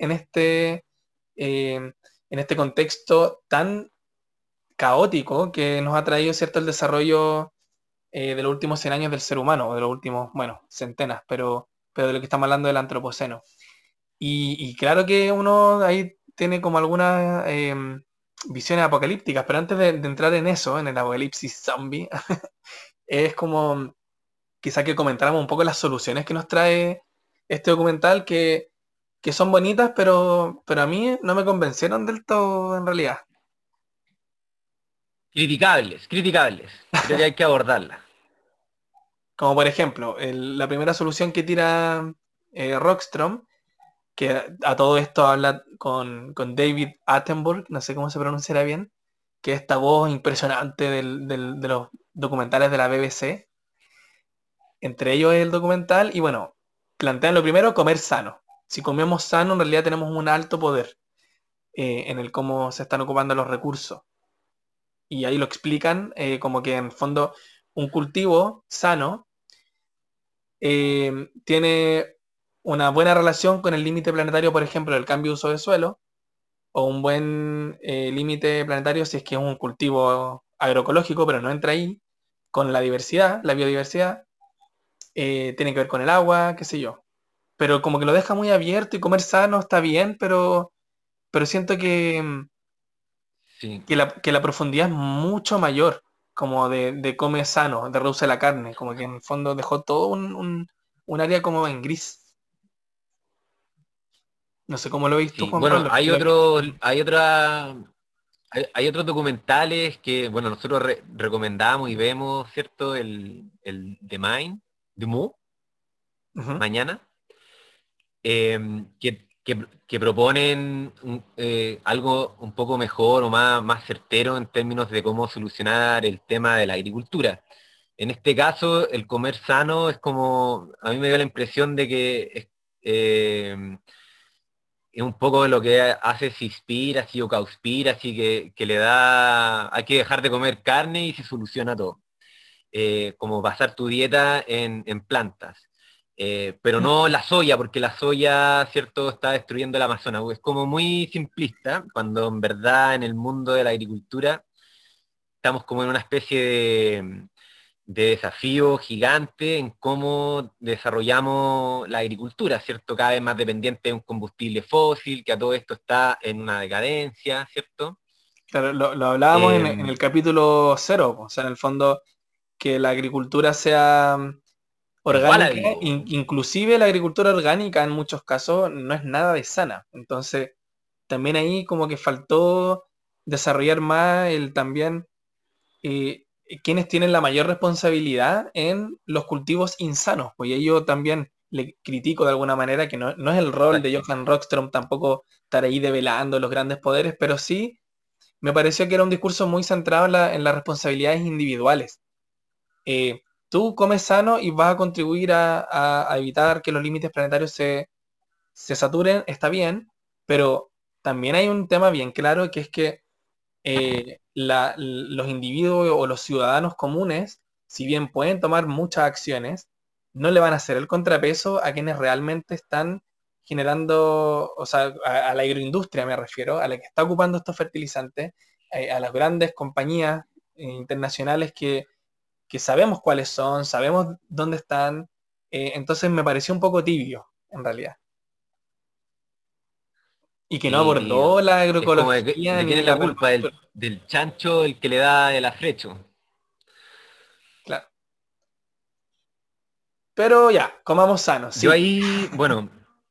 en este contexto tan caótico que nos ha traído, cierto, el desarrollo de los últimos 100 años del ser humano, o de los últimos, bueno, centenas, pero de lo que estamos hablando del antropoceno. Y claro que uno ahí tiene como algunas visiones apocalípticas, pero antes de entrar en eso, en el apocalipsis zombie, es como quizá que comentáramos un poco las soluciones que nos trae este documental que son bonitas, pero a mí no me convencieron del todo en realidad. Criticables, criticables. Creo que hay que abordarla. Como por ejemplo, la primera solución que tira Rockstrom, que a todo esto habla con David Attenborough, no sé cómo se pronunciará bien, que es esta voz impresionante de los documentales de la BBC. Entre ellos el documental, y bueno, plantean lo primero, comer sano. Si comemos sano, en realidad tenemos un alto poder en el cómo se están ocupando los recursos. Y ahí lo explican como que en el fondo un cultivo sano tiene una buena relación con el límite planetario, por ejemplo, del cambio de uso de suelo, o un buen límite planetario si es que es un cultivo agroecológico, pero no entra ahí, con la diversidad, la biodiversidad, tiene que ver con el agua, qué sé yo. Pero como que lo deja muy abierto y comer sano está bien, pero siento Sí. que la profundidad es mucho mayor, como de come sano, de reduce la carne, como que en el fondo dejó todo un área como en gris. No sé cómo lo veis tú, Sí, Juan bueno, Pablo. hay otros documentales que, bueno, nosotros recomendamos y vemos, ¿cierto? El The Mind, The Mu, Ujú. mañana, que proponen algo un poco mejor o más certero en términos de cómo solucionar el tema de la agricultura. En este caso, el comer sano es como, a mí me dio la impresión de que eh, es un poco de lo que hace Cispira, así o Causpira, así que le da, hay que dejar de comer carne y se soluciona todo. Como basar tu dieta en plantas. Pero no la soya, porque la soya, ¿cierto?, está destruyendo el Amazonas. Es como muy simplista, cuando en verdad en el mundo de la agricultura estamos como en una especie de desafío gigante en cómo desarrollamos la agricultura, ¿cierto? Cada vez más dependiente de un combustible fósil, que a todo esto está en una decadencia, ¿cierto? Claro, lo hablábamos en Eh, el capítulo cero, o sea, en el fondo que la agricultura sea es orgánica, Wallaby. inclusive la agricultura orgánica en muchos casos no es nada de sana. Entonces, también ahí como que faltó desarrollar más el también quienes tienen la mayor responsabilidad en los cultivos insanos. Pues y yo también le critico de alguna manera que no es el rol de Exacto. Johann Rockström tampoco estar ahí develando los grandes poderes, pero sí me pareció que era un discurso muy centrado en las responsabilidades individuales. Tú comes sano y vas a contribuir a evitar que los límites planetarios se saturen, está bien, pero también hay un tema bien claro que es que los individuos o los ciudadanos comunes, si bien pueden tomar muchas acciones, no le van a hacer el contrapeso a quienes realmente están generando, o sea, a la agroindustria me refiero, a la que está ocupando estos fertilizantes, a las grandes compañías internacionales que sabemos cuáles son, sabemos dónde están, entonces me pareció un poco tibio, en realidad. Y que no Y abordó la es como de agroecología quién ni es la la culpa, del, permacultura. del chancho el que le da el afrecho. Claro. Pero ya, comamos sano, Yo sí. ahí, bueno,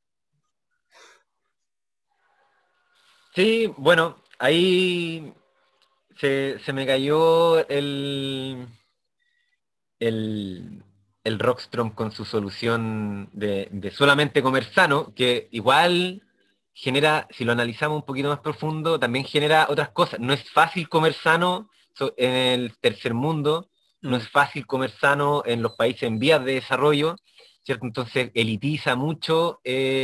sí, bueno, ahí se me cayó el, el Rockstrom con su solución de solamente comer sano, que igual genera, si lo analizamos un poquito más profundo, también genera otras cosas. No es fácil comer sano en el tercer mundo, no Mm, es fácil comer sano en los países en vías de desarrollo, ¿cierto? Entonces elitiza mucho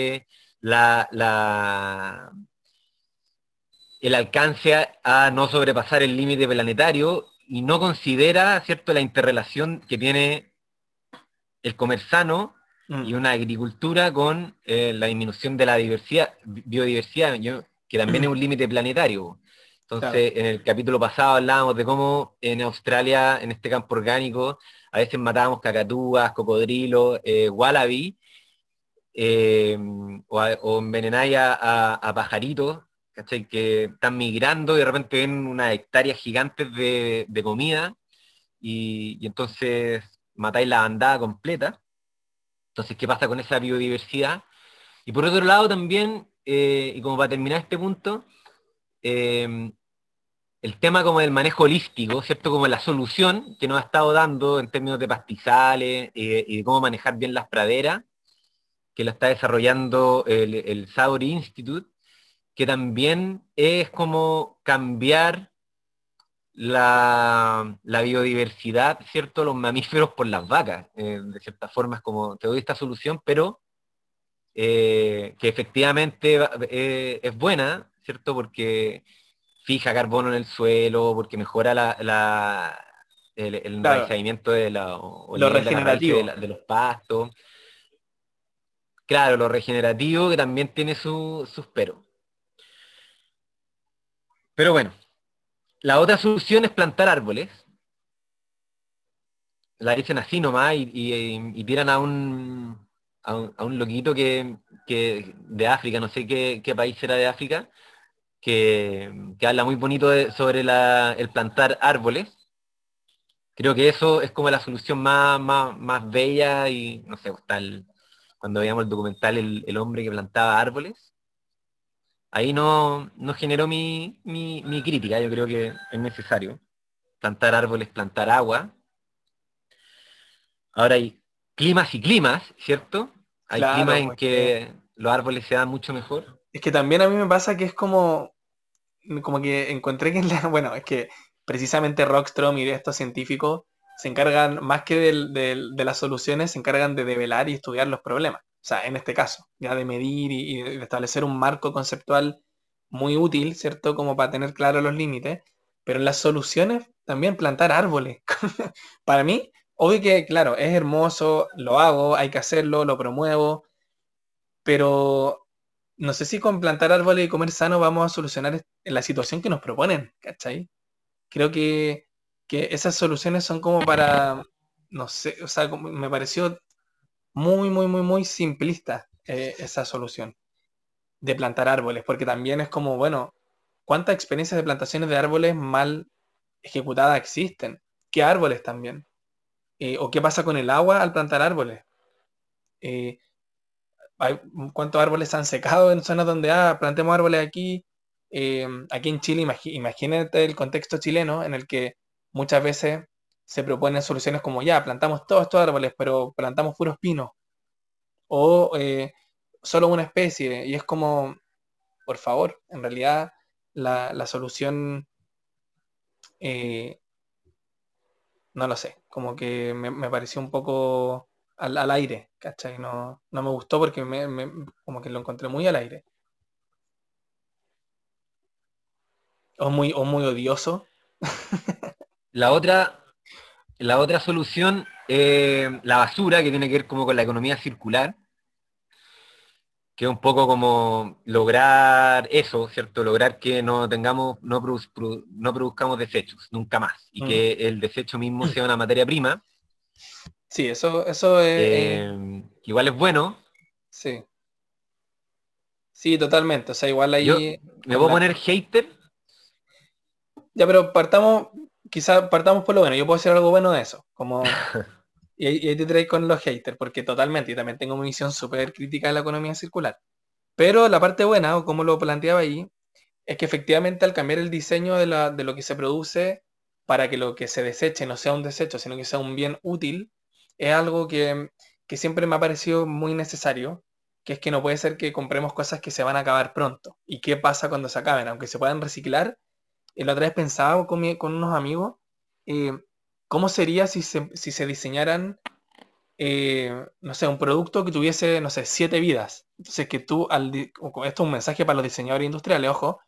la el alcance a no sobrepasar el límite planetario y no considera, ¿cierto?, la interrelación que tiene el comer sano y mm, una agricultura con la disminución de la diversidad, biodiversidad, que también es un límite planetario. claro. Entonces, en el capítulo pasado hablábamos de cómo en Australia, en este campo orgánico, a veces matábamos cacatúas, cocodrilos, wallaby, o envenenáis a pajaritos, ¿cachai? Que están migrando y de repente ven unas hectáreas gigantes de comida y entonces matáis la bandada completa. Entonces, ¿qué pasa con esa biodiversidad? Y por otro lado también, y como para terminar este punto, eh, el tema como del manejo holístico, ¿cierto? Como la solución que nos ha estado dando en términos de pastizales y de cómo manejar bien las praderas, que lo está desarrollando el Sauri Institute, que también es como cambiar la biodiversidad, ¿cierto? Los mamíferos por las vacas. De cierta forma es como, te doy esta solución, pero que efectivamente es buena, ¿cierto? Porque fija carbono en el suelo, porque mejora el Claro, enraizamiento o el lo nivel de las raíces regenerativo. de los pastos. Claro, lo regenerativo que también tiene sus peros. Pero bueno, la otra solución es plantar árboles. La dicen así nomás y tiran a un loquito que de África, no sé qué país era de África, que habla muy bonito sobre el plantar árboles. Creo que eso es como la solución más bella y no sé, cuando veíamos el documental el hombre que plantaba árboles. Ahí no generó mi crítica, yo creo que es necesario plantar árboles, plantar agua. Ahora hay climas y climas, ¿cierto? Hay climas Claro, en pues que que los árboles se dan mucho mejor. es que también a mí me pasa que es como que encontré que bueno, es que precisamente Rockstrom y de estos científicos se encargan, más que de las soluciones, se encargan de develar y estudiar los problemas. O sea, en este caso, ya de medir y de establecer un marco conceptual muy útil, ¿cierto? Como para tener claros los límites. Pero en las soluciones también plantar árboles. Para mí, obvio que, claro, es hermoso, lo hago, hay que hacerlo, lo promuevo, pero no sé si con plantar árboles y comer sano vamos a solucionar la situación que nos proponen, ¿cachai? Creo que esas soluciones son como para, no sé, o sea, me pareció muy, muy, muy, muy simplista esa solución de plantar árboles, porque también es como, bueno, ¿cuántas experiencias de plantaciones de árboles mal ejecutadas existen? ¿Qué árboles también? ¿O qué pasa con el agua al plantar árboles? Eh, ¿Cuántos árboles se han secado en zonas donde, plantemos árboles aquí? Aquí en Chile, imagínate el contexto chileno en el que muchas veces se proponen soluciones como ya, plantamos todos estos árboles, pero plantamos puros pinos, o solo una especie, y es como, por favor, en realidad la solución, eh, no lo sé, como que me pareció un poco al aire, ¿cachai? No me gustó porque como que lo encontré muy al aire. O muy odioso. La otra, la otra solución, la basura, que tiene que ver como con la economía circular, que es un poco como lograr eso, ¿cierto? Lograr que no tengamos, no produzcamos desechos, nunca más, y Mm. que el desecho mismo sea una materia prima, Sí, eso que igual es bueno. sí, sí, totalmente. O sea, igual Yo ahí me con voy a la... poner hater. Ya, pero quizá partamos por lo bueno. Yo puedo hacer algo bueno de eso. Como... y ahí te traes con los haters, porque totalmente, y también tengo mi visión súper crítica de la economía circular. Pero la parte buena, o como lo planteaba ahí, es que efectivamente al cambiar el diseño de lo que se produce para que lo que se deseche no sea un desecho, sino que sea un bien útil, es algo que siempre me ha parecido muy necesario, que es que no puede ser que compremos cosas que se van a acabar pronto. ¿Y qué pasa cuando se acaben? Aunque se puedan reciclar, la otra vez pensaba con unos amigos, eh, ¿cómo sería si se diseñaran, no sé, un producto que tuviese, no sé, 7 vidas? Entonces que tú, esto es un mensaje para los diseñadores industriales, ojo,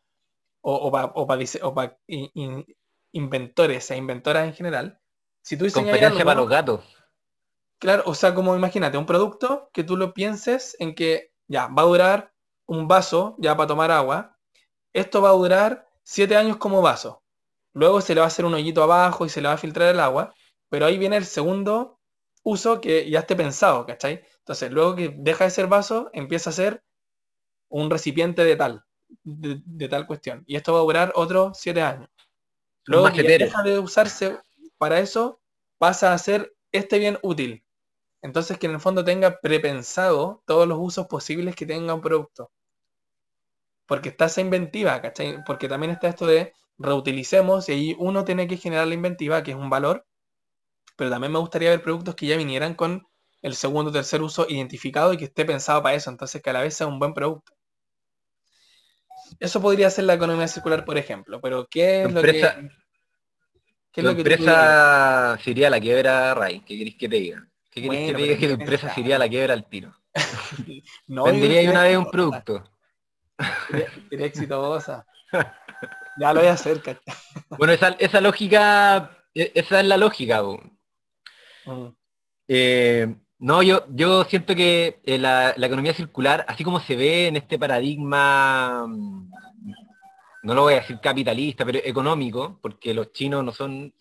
o para inventores e inventoras en general, si tú diseñas Competencia para los algo, gatos. claro, o sea, como imagínate, un producto que tú lo pienses en que ya va a durar un vaso ya para tomar agua, esto va a durar 7 años como vaso, luego se le va a hacer un hoyito abajo y se le va a filtrar el agua, pero ahí viene el segundo uso que ya esté pensado, ¿cachai? Entonces, luego que deja de ser vaso, empieza a ser un recipiente de tal cuestión. Y esto va a durar otros 7 años. Son Luego que ya maceteros. deja de usarse para eso, pasa a ser este bien útil. Entonces que en el fondo tenga prepensado todos los usos posibles que tenga un producto. Porque está esa inventiva, ¿cachai? Porque también está esto de reutilicemos y ahí uno tiene que generar la inventiva, que es un valor, pero también me gustaría ver productos que ya vinieran con el segundo o tercer uso identificado y que esté pensado para eso, entonces que a la vez sea un buen producto. Eso podría ser la economía circular, por ejemplo, pero Tu empresa, qué es tu lo que tú dirías? empresa se iría a la quiebra, Ray. ¿Qué querés que te diga? ¿Qué querés que Bueno, te pero diga ni que tu qué empresa se iría a necesario. la quiebra al tiro? No, yo Vendería ahí sería una vez un exitosa. producto. Sería exitosa. Ya lo voy a hacer, ¿cachai? Bueno, esa lógica, esa es la lógica, po. Mm, No, yo siento que la economía circular, así como se ve en este paradigma, no lo voy a decir capitalista, pero económico, porque los chinos no son,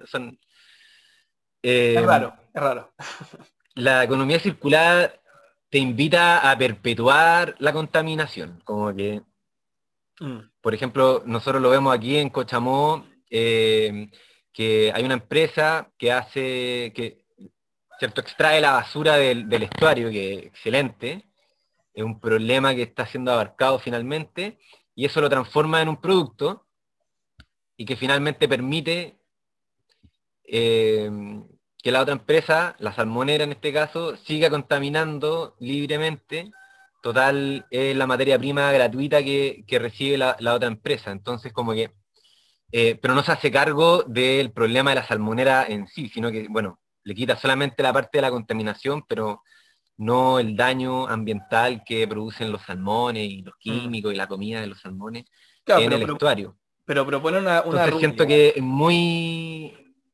Es eh, raro, es raro. la economía circular te invita a perpetuar la contaminación, como que, Mm, por ejemplo, nosotros lo vemos aquí en Cochamó, que hay una empresa que hace, que, cierto, extrae la basura del estuario, que es excelente, es un problema que está siendo abarcado finalmente, y eso lo transforma en un producto y que finalmente permite eh, que la otra empresa, la salmonera en este caso, siga contaminando libremente. Total, es la materia prima gratuita que recibe la otra empresa. Entonces, como que, pero no se hace cargo del problema de la salmonera en sí, sino que, bueno, le quita solamente la parte de la contaminación, pero no el daño ambiental que producen los salmones y los mm. químicos y la comida de los salmones Claro, en pero, el pero, estuario. pero propone una Entonces ruta siento igual. que es muy,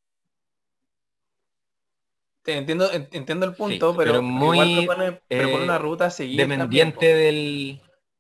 Entiendo el sí, punto, pero pero igual muy propone una ruta a seguir también, dependiente po. del...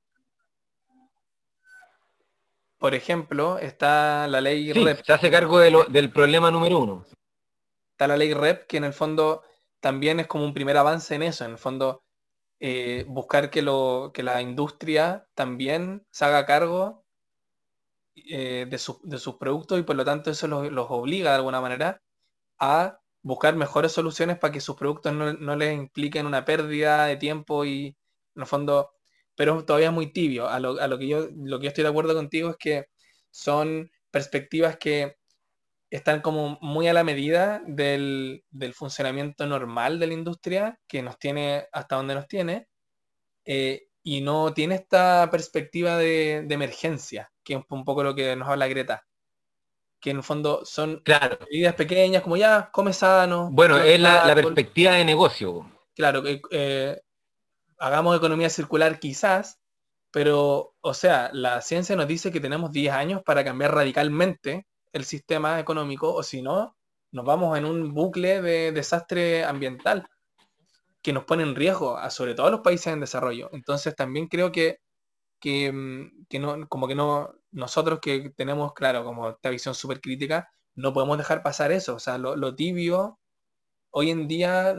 Por ejemplo, está la ley Sí, REP, se hace cargo del problema número uno. está la ley REP, que en el fondo también es como un primer avance en eso, en el fondo buscar que la industria también se haga cargo de sus productos y por lo tanto eso los obliga de alguna manera a buscar mejores soluciones para que sus productos no les impliquen una pérdida de tiempo y en el fondo pero todavía es muy tibio. Lo que yo estoy de acuerdo contigo es que son perspectivas que están como muy a la medida del funcionamiento normal de la industria, que nos tiene hasta donde nos tiene, y no tiene esta perspectiva de emergencia, que es un poco lo que nos habla Greta, que en el fondo son Claro. medidas pequeñas, como ya, come sano, Bueno, planta es un la árbol. perspectiva de negocio. Claro, hagamos economía circular quizás, pero, o sea, la ciencia nos dice que tenemos 10 años para cambiar radicalmente el sistema económico, o si no, nos vamos en un bucle de desastre ambiental que nos pone en riesgo, sobre todo a los países en desarrollo. Entonces también creo que no, como que no, nosotros que tenemos, claro, como esta visión súper crítica, no podemos dejar pasar eso. O sea, lo tibio hoy en día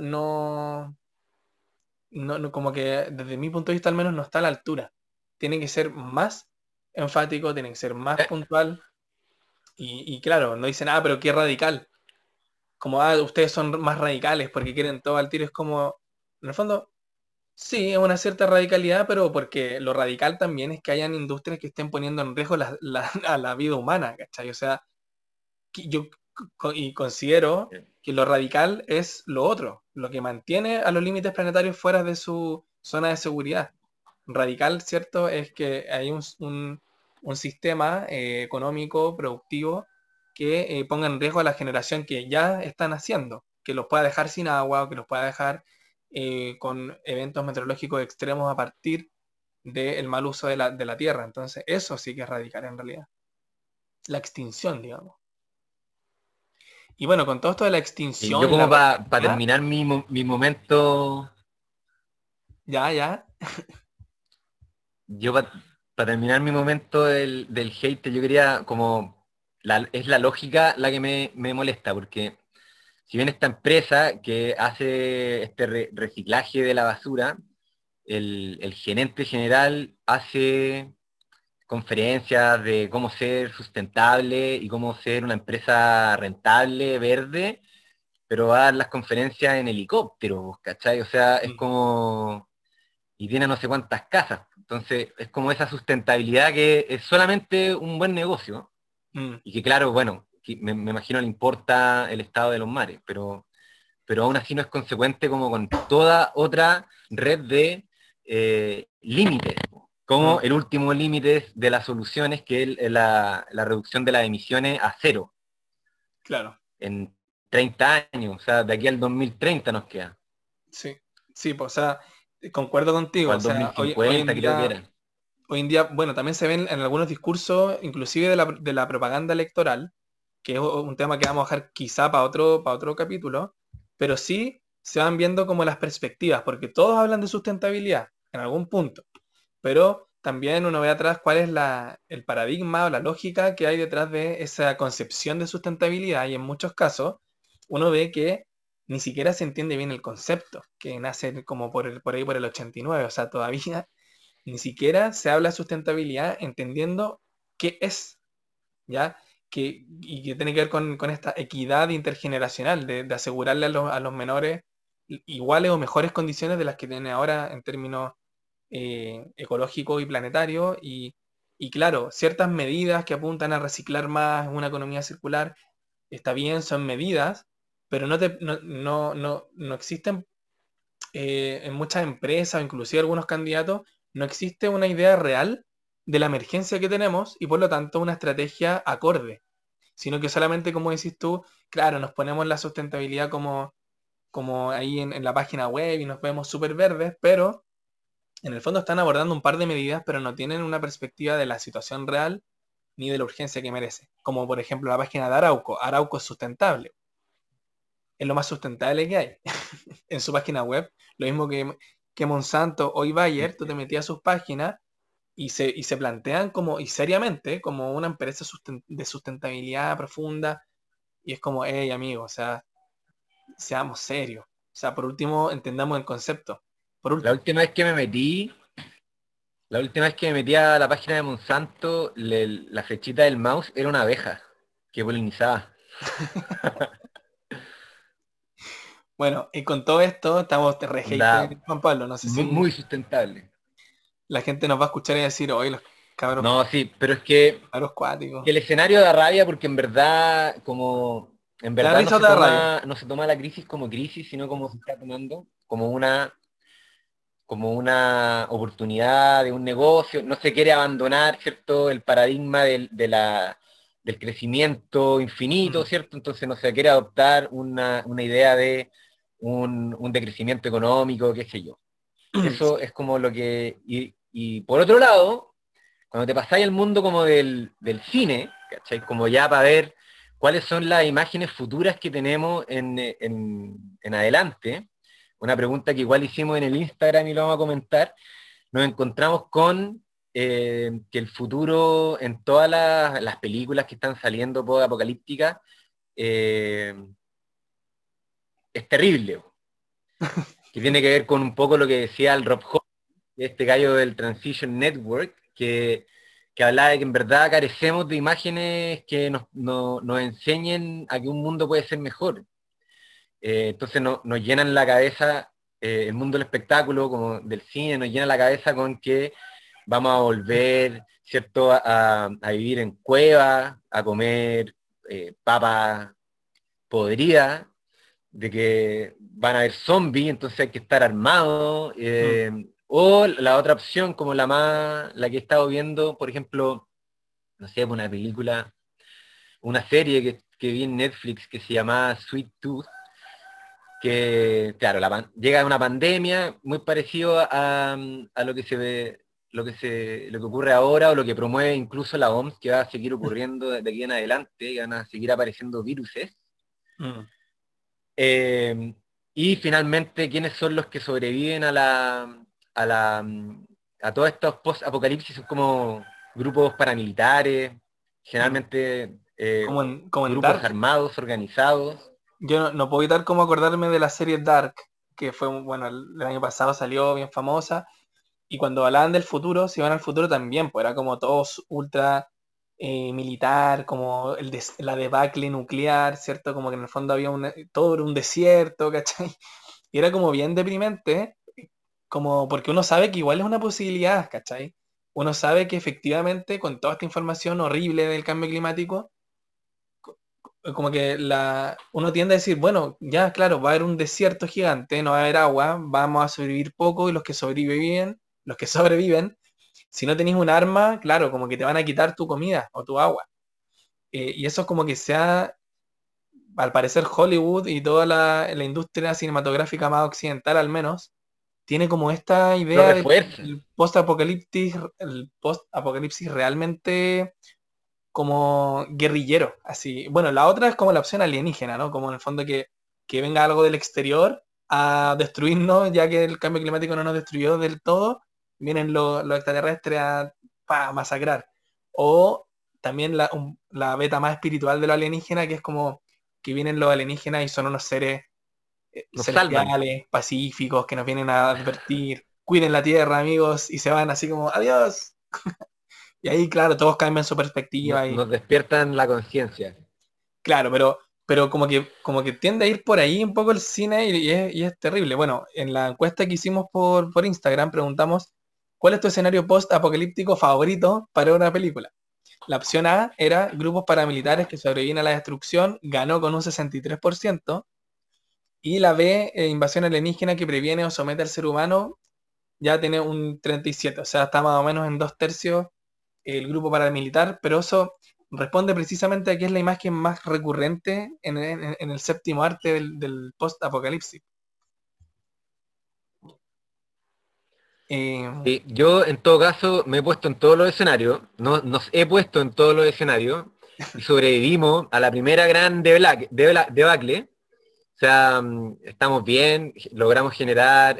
como que desde mi punto de vista al menos no está a la altura. Tiene que ser más enfático, tiene que ser más Eh, puntual. Y claro, no dicen, pero qué radical. Como, ustedes son más radicales porque quieren todo al tiro. Es como, en el fondo, sí, es una cierta radicalidad, pero porque lo radical también es que hayan industrias que estén poniendo en riesgo a la vida humana, ¿cachai? O sea, yo considero que lo radical es lo otro, lo que mantiene a los límites planetarios fuera de su zona de seguridad. Radical, ¿cierto? Es que hay un sistema económico, productivo, que ponga en riesgo a la generación que ya están haciendo, que los pueda dejar sin agua o que los pueda dejar con eventos meteorológicos extremos a partir del mal uso de la tierra. Entonces, eso sí que es radical en realidad. La extinción, digamos. Y bueno, con todo esto de la y yo extinción y la como para radicalidad, terminar mi momento, ya, ya, yo para terminar mi momento del hate, yo quería como, es la lógica la que me molesta, porque si bien esta empresa que hace este reciclaje de la basura, el gerente general hace conferencias de cómo ser sustentable y cómo ser una empresa rentable, verde, pero va a dar las conferencias en helicóptero, ¿cachai? O sea, es mm, como... Y tiene no sé cuántas casas. Entonces, es como esa sustentabilidad que es solamente un buen negocio mm, y que claro, bueno, que me imagino le importa el estado de los mares, pero aún así no es consecuente como con toda otra red de límites, como mm, el último límite de las soluciones, que es la reducción de las emisiones a cero claro, en 30 años, o sea, de aquí al 2030 nos queda, sí, sí, pues, o sea, concuerdo o contigo, o al sea, hoy en 2050 creo que día, era. bueno, también se ven en algunos discursos, inclusive de la propaganda electoral, que es un tema que vamos a dejar quizá para otro capítulo, pero sí se van viendo como las perspectivas, porque todos hablan de sustentabilidad en algún punto, pero también uno ve atrás cuál es el paradigma o la lógica que hay detrás de esa concepción de sustentabilidad y en muchos casos uno ve que ni siquiera se entiende bien el concepto, que nace como por ahí por el 89, o sea, todavía ni siquiera se habla de sustentabilidad entendiendo qué es, ¿ya? Y que tiene que ver con esta equidad intergeneracional, de asegurarle a los menores iguales o mejores condiciones de las que tiene ahora en términos ecológico y planetario. Y claro, ciertas medidas que apuntan a reciclar más una economía circular, está bien, son medidas, pero no existen en muchas empresas, o inclusive algunos candidatos, no existe una idea real de la emergencia que tenemos y por lo tanto una estrategia acorde, sino que solamente, como decís tú, claro, nos ponemos la sustentabilidad como ahí en la página web y nos vemos súper verdes, pero en el fondo están abordando un par de medidas, pero no tienen una perspectiva de la situación real ni de la urgencia que merece. Como por ejemplo la página de Arauco. Arauco es sustentable. Es lo más sustentable que hay en su página web. Lo mismo que Monsanto o Bayer, tú te metías a sus páginas y se plantean como, y seriamente, como una empresa de sustentabilidad profunda. Y es como, hey, amigo, o sea, seamos serios. O sea, por último, entendamos el concepto. Por La último. última vez que me metí, la última vez que me metí a la página de Monsanto, la flechita del mouse era una abeja que polinizaba. Bueno, y con todo esto, estamos de re Onda hater, Juan Pablo. No sé muy si sustentable. la gente nos va a escuchar y decir, oye, los cabros, No, sí, pero es que cabros cuáticos. el escenario da rabia porque en verdad, como, en ¿Te da verdad risa o te da rabia? no se toma la crisis como crisis, sino como se está tomando como una oportunidad de un negocio, no se quiere abandonar, ¿cierto? El paradigma del crecimiento infinito, Mm, ¿cierto? Entonces no se quiere adoptar una idea de un decrecimiento económico, qué sé yo. Eso sí. es como lo que... Y por otro lado, cuando te pasáis el mundo como del cine, ¿cachai? Como ya para ver cuáles son las imágenes futuras que tenemos en adelante, una pregunta que igual hicimos en el Instagram y lo vamos a comentar, nos encontramos con que el futuro en todas las películas que están saliendo apocalípticas es terrible, que tiene que ver con un poco lo que decía el Rob Hope, este gallo del Transition Network, que hablaba de que en verdad carecemos de imágenes que nos enseñen a que un mundo puede ser mejor. Entonces nos llenan la cabeza, el mundo del espectáculo, como del cine, nos llena la cabeza con que vamos a volver, ¿cierto?, a vivir en cuevas, a comer papas podridas, de que van a haber zombies, entonces hay que estar armado. Mm. O la otra opción, como la que he estado viendo, por ejemplo, no sé, una película, una serie que vi en Netflix que se llama Sweet Tooth, que, claro, llega una pandemia muy parecido a lo que se ve, lo que ocurre ahora o lo que promueve incluso la OMS, que va a seguir ocurriendo de aquí en adelante, y van a seguir apareciendo viruses. Mm. Eh, y finalmente, ¿quiénes son los que sobreviven a la, a todos estos post-apocalipsis? Son como grupos paramilitares, Mm. generalmente Como en grupos Dark, armados, organizados. yo no puedo evitar como acordarme de la serie Dark, que fue, bueno, el año pasado salió bien famosa, y cuando hablaban del futuro, si iban al futuro también, pues era como todos ultra militar, como la debacle nuclear, ¿cierto? Como que en el fondo había todo era un desierto, ¿cachai? Y era como bien deprimente, como porque uno sabe que igual es una posibilidad, ¿cachai? Uno sabe que efectivamente con toda esta información horrible del cambio climático, como que uno tiende a decir, bueno, ya claro, va a haber un desierto gigante, no va a haber agua, vamos a sobrevivir poco y los que sobreviven, si no tenéis un arma, claro, como que te van a quitar tu comida o tu agua. Y eso es como que sea, al parecer Hollywood y toda la industria cinematográfica más occidental al menos, tiene como esta Lo idea refuerza. del el post-apocalipsis realmente como guerrillero, así. Bueno, la otra es como la opción alienígena, ¿no? Como en el fondo que venga algo del exterior a destruirnos, ya que el cambio climático no nos destruyó del todo, vienen los extraterrestres a masacrar. O también la beta más espiritual de lo alienígena, que es como que vienen los alienígenas y son unos seres Nos salvan. celestiales, pacíficos, que nos vienen a advertir, cuiden la Tierra, amigos, y se van así como, adiós. Y ahí, claro, todos cambian su perspectiva y, Nos despiertan la conciencia. claro, pero como que tiende a ir por ahí un poco el cine y es terrible. Bueno, en la encuesta que hicimos por Instagram preguntamos, ¿cuál es tu escenario post-apocalíptico favorito para una película? La opción A era grupos paramilitares que sobreviven a la destrucción, ganó con un 63%, y la B, invasión alienígena que previene o somete al ser humano, ya tiene un 37%, o sea, está más o menos en dos tercios el grupo paramilitar, pero eso responde precisamente a que es la imagen más recurrente en el séptimo arte del post-apocalipsis. Eh, Yo, en todo caso, me he puesto en todos los escenarios, nos he puesto en todos los escenarios y sobrevivimos a la primera gran debacle. O sea, estamos bien, logramos generar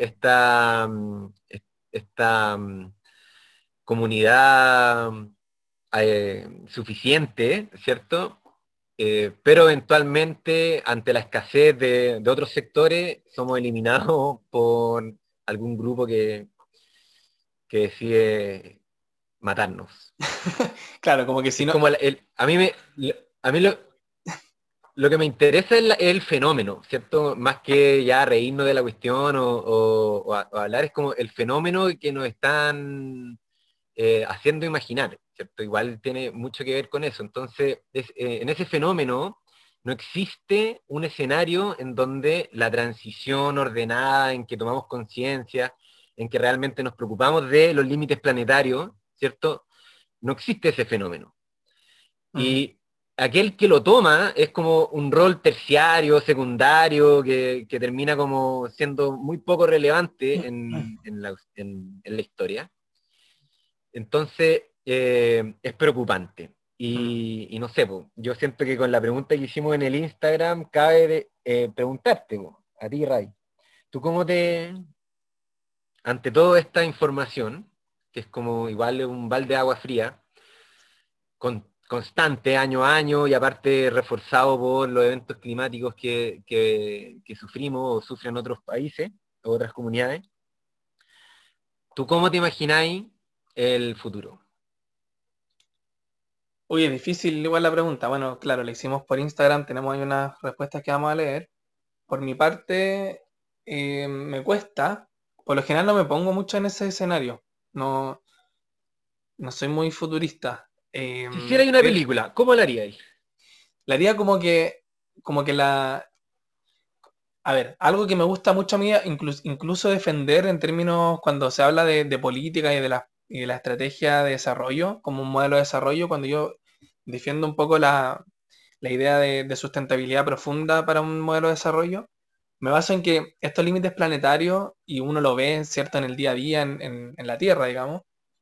esta comunidad suficiente, ¿cierto? Pero eventualmente, ante la escasez de otros sectores, somos eliminados por algún grupo que decide matarnos. claro, como que si Es no, como a mí me, a mí lo, Lo que me interesa es el fenómeno, ¿cierto? Más que ya reírnos de la cuestión o hablar, es como el fenómeno que nos están haciendo imaginar, ¿cierto? Igual tiene mucho que ver con eso. Entonces, en ese fenómeno no existe un escenario en donde la transición ordenada, en que tomamos conciencia, en que realmente nos preocupamos de los límites planetarios, ¿cierto? No existe ese fenómeno. Mm. Y aquel que lo toma es como un rol terciario, secundario, que termina como siendo muy poco relevante en la historia. Entonces, es preocupante. Mm. Y no sé, po, yo siento que con la pregunta que hicimos en el Instagram, cabe preguntarte, po, a ti, Ray, ¿tú cómo ante toda esta información, que es como igual un balde de agua fría, constante año a año y aparte reforzado por los eventos climáticos que sufrimos o sufren otros países o otras comunidades, ¿tú cómo te imagináis el futuro? Uy, es difícil igual la pregunta. Bueno, claro, la hicimos por Instagram, tenemos ahí unas respuestas que vamos a leer. Por mi parte, me cuesta. Por lo general no me pongo mucho en ese escenario. No, no soy muy futurista. Si hicierais una película, ¿cómo la haríais? La haría como que a ver, algo que me gusta mucho a mí, incluso defender en términos cuando se habla de política y de la estrategia de desarrollo, como un modelo de desarrollo, cuando yo defiendo un poco la idea de sustentabilidad profunda para un modelo de desarrollo, me baso en que estos límites planetarios, y uno lo ve, ¿cierto?, en el día a día, en la Tierra, digamos,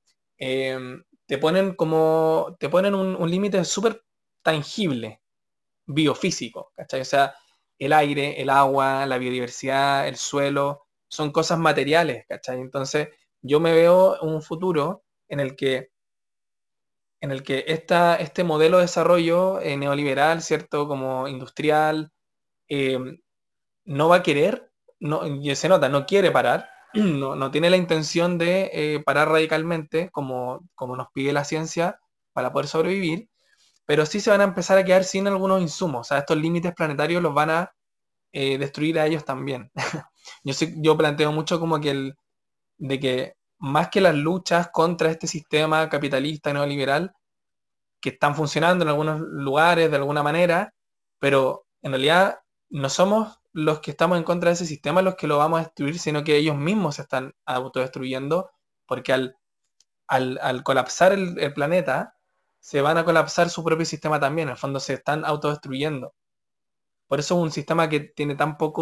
te ponen un límite súper tangible, biofísico, ¿cachai? O sea, el aire, el agua, la biodiversidad, el suelo, son cosas materiales, ¿cachai? Entonces, yo me veo un futuro en el que este modelo de desarrollo neoliberal, ¿cierto? Como industrial, eh, no va a querer, no, y se nota, no quiere parar, no tiene la intención de parar radicalmente, como nos pide la ciencia para poder sobrevivir, pero sí se van a empezar a quedar sin algunos insumos. O sea, estos límites planetarios los van a destruir a ellos también. Yo planteo mucho como de que más que las luchas contra este sistema capitalista neoliberal, que están funcionando en algunos lugares de alguna manera, pero en realidad no somos los que estamos en contra de ese sistema los que lo vamos a destruir, sino que ellos mismos se están autodestruyendo, porque al colapsar el planeta, se van a colapsar su propio sistema también, en el fondo se están autodestruyendo. Por eso es un sistema que tiene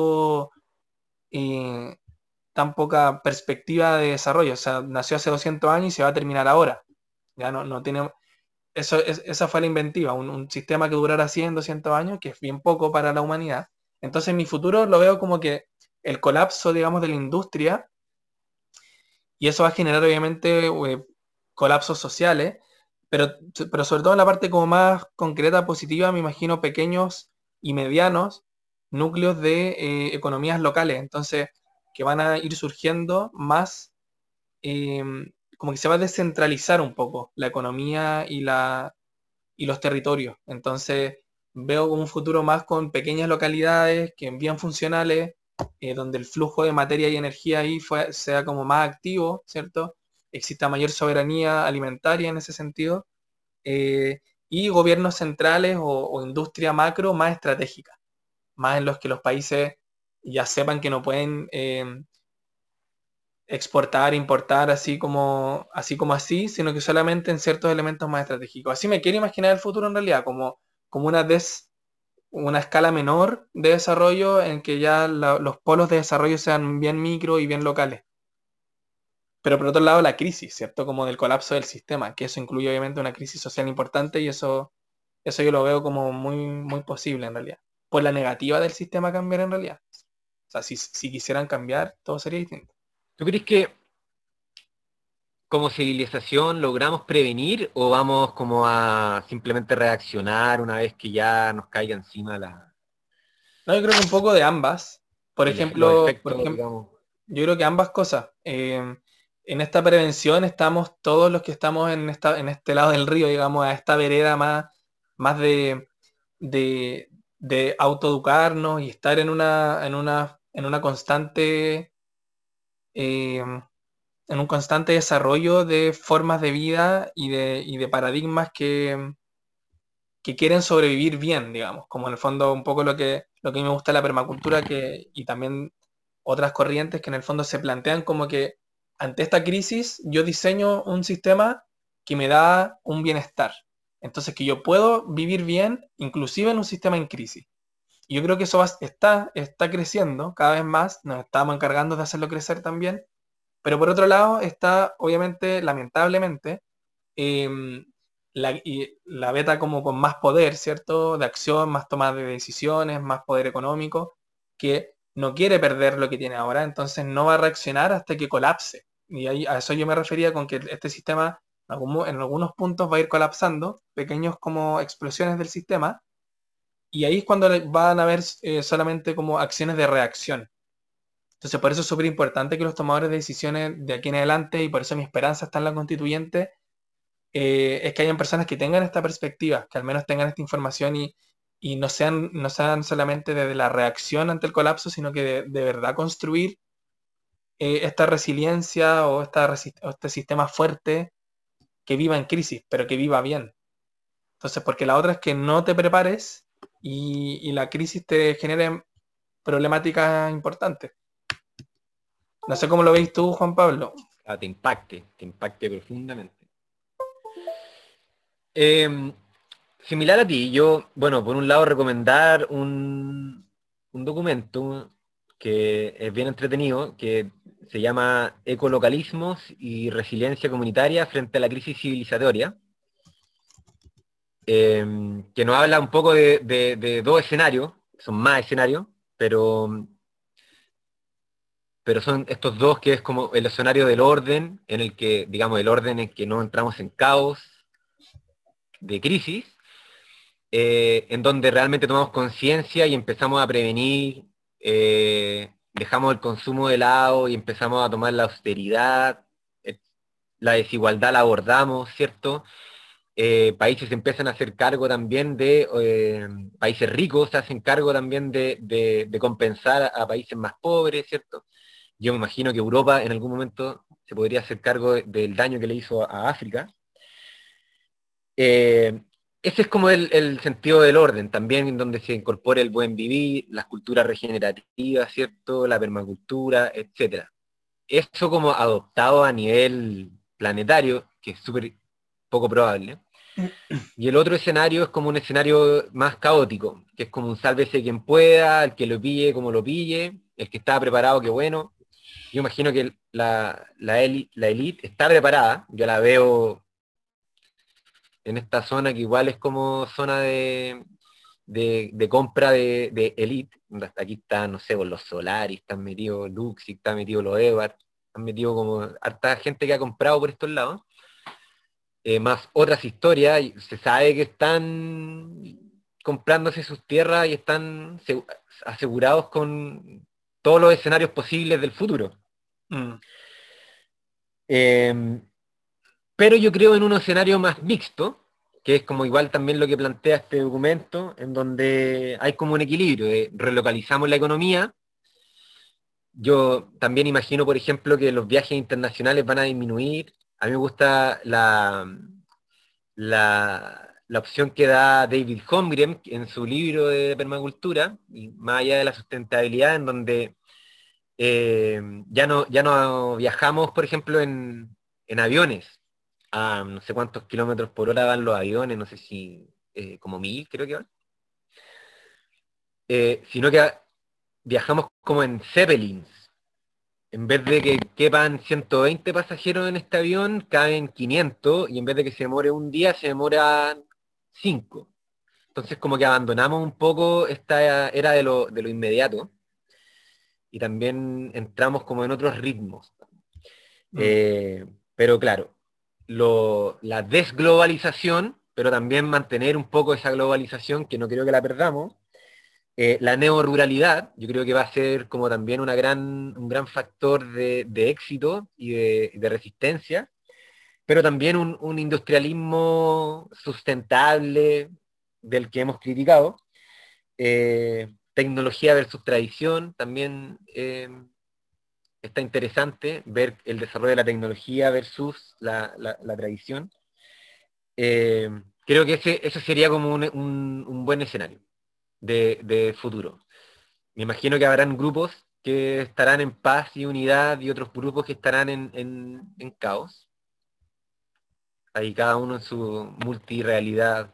eh, tan poca perspectiva de desarrollo. O sea, nació hace 200 años y se va a terminar ahora. Ya no tiene... esa fue la inventiva, un sistema que durara 100, 200 años, que es bien poco para la humanidad. Entonces mi futuro lo veo como que el colapso, digamos, de la industria, y eso va a generar obviamente colapsos sociales, pero sobre todo en la parte como más concreta, positiva, me imagino pequeños y medianos núcleos de economías locales, entonces que van a ir surgiendo más, eh, como que se va a descentralizar un poco la economía y los territorios. Entonces veo un futuro más con pequeñas localidades que bien funcionales, donde el flujo de materia y energía ahí sea como más activo, ¿cierto? Exista mayor soberanía alimentaria en ese sentido, y gobiernos centrales o industria macro más estratégica, más en los que los países ya sepan que no pueden exportar, importar así, sino que solamente en ciertos elementos más estratégicos. Así me quiero imaginar el futuro en realidad, como una escala menor de desarrollo en que ya los polos de desarrollo sean bien micro y bien locales. Pero por otro lado la crisis, ¿cierto? Como del colapso del sistema, que eso incluye obviamente una crisis social importante y eso yo lo veo como muy, muy posible en realidad. Por la negativa del sistema cambiar en realidad. O sea, si quisieran cambiar, todo sería distinto. ¿Tú crees que como civilización logramos prevenir o vamos como a simplemente reaccionar una vez que ya nos caiga encima No, yo creo que un poco de ambas. Por los ejemplo, efectos, digamos? yo creo que ambas cosas. En esta prevención estamos todos los que estamos en este lado del río, digamos, a esta vereda más de de autoeducarnos y estar en una constante, en un constante desarrollo de formas de vida y de paradigmas que quieren sobrevivir bien, digamos, como en el fondo un poco lo que a mí me gusta de la permacultura y también otras corrientes que en el fondo se plantean como que ante esta crisis yo diseño un sistema que me da un bienestar. Entonces que yo puedo vivir bien inclusive en un sistema en crisis. Y yo creo que eso está creciendo cada vez más, nos estamos encargando de hacerlo crecer también, pero por otro lado está obviamente, lamentablemente, la beta como con más poder, ¿cierto? De acción, más toma de decisiones, más poder económico, que no quiere perder lo que tiene ahora, entonces no va a reaccionar hasta que colapse. Y ahí, a eso yo me refería con que este sistema en algunos puntos va a ir colapsando, pequeños como explosiones del sistema, y ahí es cuando van a haber solamente como acciones de reacción. Entonces por eso es súper importante que los tomadores de decisiones de aquí en adelante, y por eso mi esperanza está en la constituyente, es que hayan personas que tengan esta perspectiva, que al menos tengan esta información y no sean solamente desde la reacción ante el colapso, sino que de verdad construir esta resiliencia o este sistema fuerte que viva en crisis, pero que viva bien. Entonces, porque la otra es que no te prepares y la crisis te genere problemáticas importantes. No sé cómo lo veis tú, Juan Pablo. Te impacte profundamente. Eh, Similar a ti, yo, bueno, por un lado recomendar un documento que es bien entretenido, que se llama Ecolocalismos y Resiliencia Comunitaria frente a la crisis civilizatoria, que nos habla un poco de dos escenarios, son más escenarios, pero son estos dos que es como el escenario del orden, en el que, digamos, el orden en que no entramos en caos de crisis, en donde realmente tomamos conciencia y empezamos a prevenir, dejamos el consumo de lado y empezamos a tomar la austeridad, la desigualdad la abordamos, ¿cierto? Países se empiezan a hacer cargo también países ricos se hacen cargo también de compensar a países más pobres, ¿cierto? Yo me imagino que Europa en algún momento se podría hacer cargo del daño que le hizo a África. Ese es como el sentido del orden, también en donde se incorpora el buen vivir, las culturas regenerativas, ¿cierto? La permacultura, etcétera. Eso como adoptado a nivel planetario, que es súper poco probable. Y el otro escenario es como un escenario más caótico, que es como un sálvese quien pueda, el que lo pille como lo pille, el que está preparado, que bueno. Yo imagino que la élite está preparada, yo la veo en esta zona que igual es como zona de compra de elite. Hasta aquí está, no sé, los Solaris, están metidos Luxi, está metido los Evar, están metidos como harta gente que ha comprado por estos lados. Más otras historias, y se sabe que están comprándose sus tierras y están asegurados con todos los escenarios posibles del futuro. Mm. Pero yo creo en un escenario más mixto, que es como igual también lo que plantea este documento, en donde hay como un equilibrio, relocalizamos la economía. Yo también imagino, por ejemplo, que los viajes internacionales van a disminuir. A mí me gusta la opción que da David Holmgren en su libro de permacultura, y más allá de la sustentabilidad, en donde ya no viajamos, por ejemplo, en aviones, a no sé cuántos kilómetros por hora van los aviones, no sé si como 1000 creo que van, sino que viajamos como en Zeppelins. En vez de que quepan 120 pasajeros en este avión, caben 500 y en vez de que se demore un día, se demoran 5. Entonces como que abandonamos un poco esta era de lo inmediato y también entramos como en otros ritmos. Pero claro, la desglobalización, pero también mantener un poco esa globalización que no creo que la perdamos. La neoruralidad, yo creo que va a ser como también un gran factor de éxito y de resistencia, pero también un industrialismo sustentable del que hemos criticado. tecnología versus tradición, también está interesante ver el desarrollo de la tecnología versus la tradición. Creo que ese sería como un buen escenario de futuro. Me imagino que habrán grupos que estarán en paz y unidad y otros grupos que estarán en caos. Ahí cada uno en su multirealidad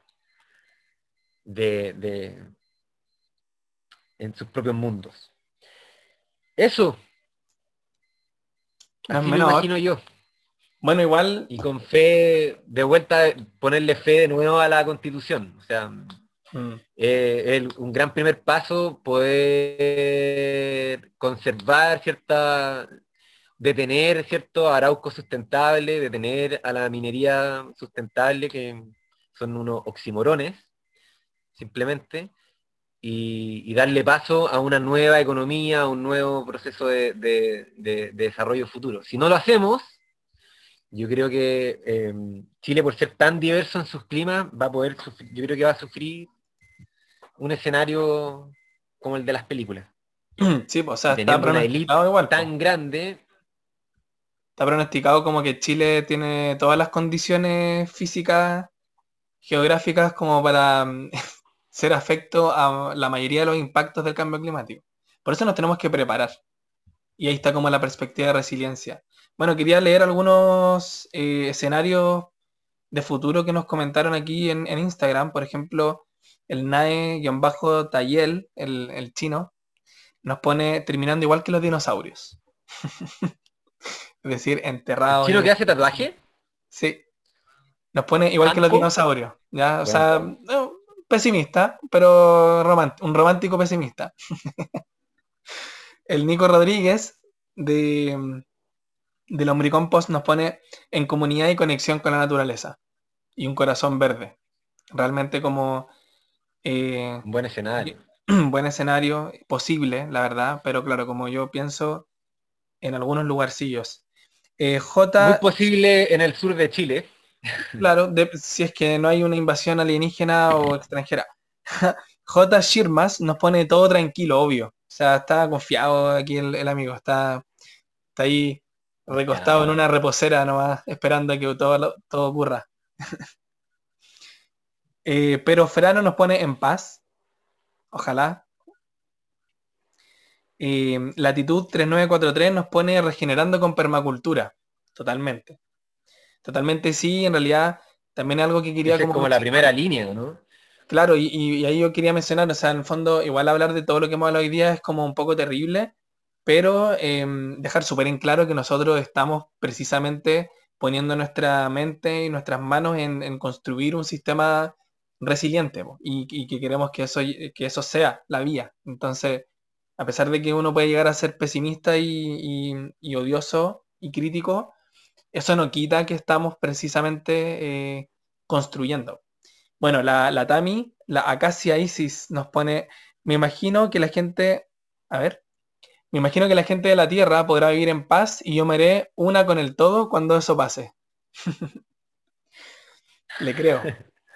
en sus propios mundos. Eso, No es así lo menor. imagino yo. Bueno, igual, Y con fe, de vuelta, ponerle fe de nuevo a la Constitución. O sea, mm, un gran primer paso poder conservar detener cierto arauco sustentable, detener a la minería sustentable, que son unos oximorones, simplemente, y darle paso a una nueva economía, a un nuevo proceso de desarrollo futuro. Si no lo hacemos, yo creo que Chile, por ser tan diverso en sus climas, yo creo que va a sufrir un escenario como el de las películas. sí, pues, o sea, Y está teniendo una élite pronosticado igual, pues. tan grande, Está pronosticado como que Chile tiene todas las condiciones físicas, geográficas, como para ser afecto a la mayoría de los impactos del cambio climático. Por eso nos tenemos que preparar. Y ahí está como la perspectiva de resiliencia. Bueno, quería leer algunos escenarios de futuro que nos comentaron aquí en Instagram. Por ejemplo, el Nae-Tayel, el chino, nos pone terminando igual que los dinosaurios. Es decir, el enterrados chino y que hace tatuaje, sí, nos pone igual que los Hanpo, dinosaurios. ¿Ya? O bueno, sea, no, pesimista, pero un romántico pesimista. El Nico Rodríguez de Lombricompost nos pone en comunidad y conexión con la naturaleza. Y un corazón verde. Realmente como un buen escenario. buen escenario, posible, la verdad, pero claro, como yo pienso en algunos lugarcillos. Muy J, posible en el sur de Chile. claro, si es que no hay una invasión alienígena o extranjera. J. Shirmas nos pone todo tranquilo, obvio. O sea, está confiado aquí el amigo, está ahí recostado en Confiado. una reposera nomás, esperando a que todo ocurra. Pero Frano nos pone en paz, ojalá. Latitud 3943 nos pone regenerando con permacultura, totalmente. Totalmente sí, en realidad también algo que quería Esa es como como la primera mencionar. línea, ¿no? Claro, y ahí yo quería mencionar, o sea, en el fondo, igual hablar de todo lo que hemos hablado hoy día es como un poco terrible, pero dejar súper en claro que nosotros estamos precisamente poniendo nuestra mente y nuestras manos en construir un sistema resiliente, po, y que queremos que eso sea la vía. Entonces, a pesar de que uno puede llegar a ser pesimista y odioso y crítico, eso no quita que estamos precisamente construyendo. Bueno, la Tami, la Acacia Isis nos pone, me imagino que la gente, a ver, me imagino que la gente de la Tierra podrá vivir en paz y yo me haré una con el todo cuando eso pase. Le creo.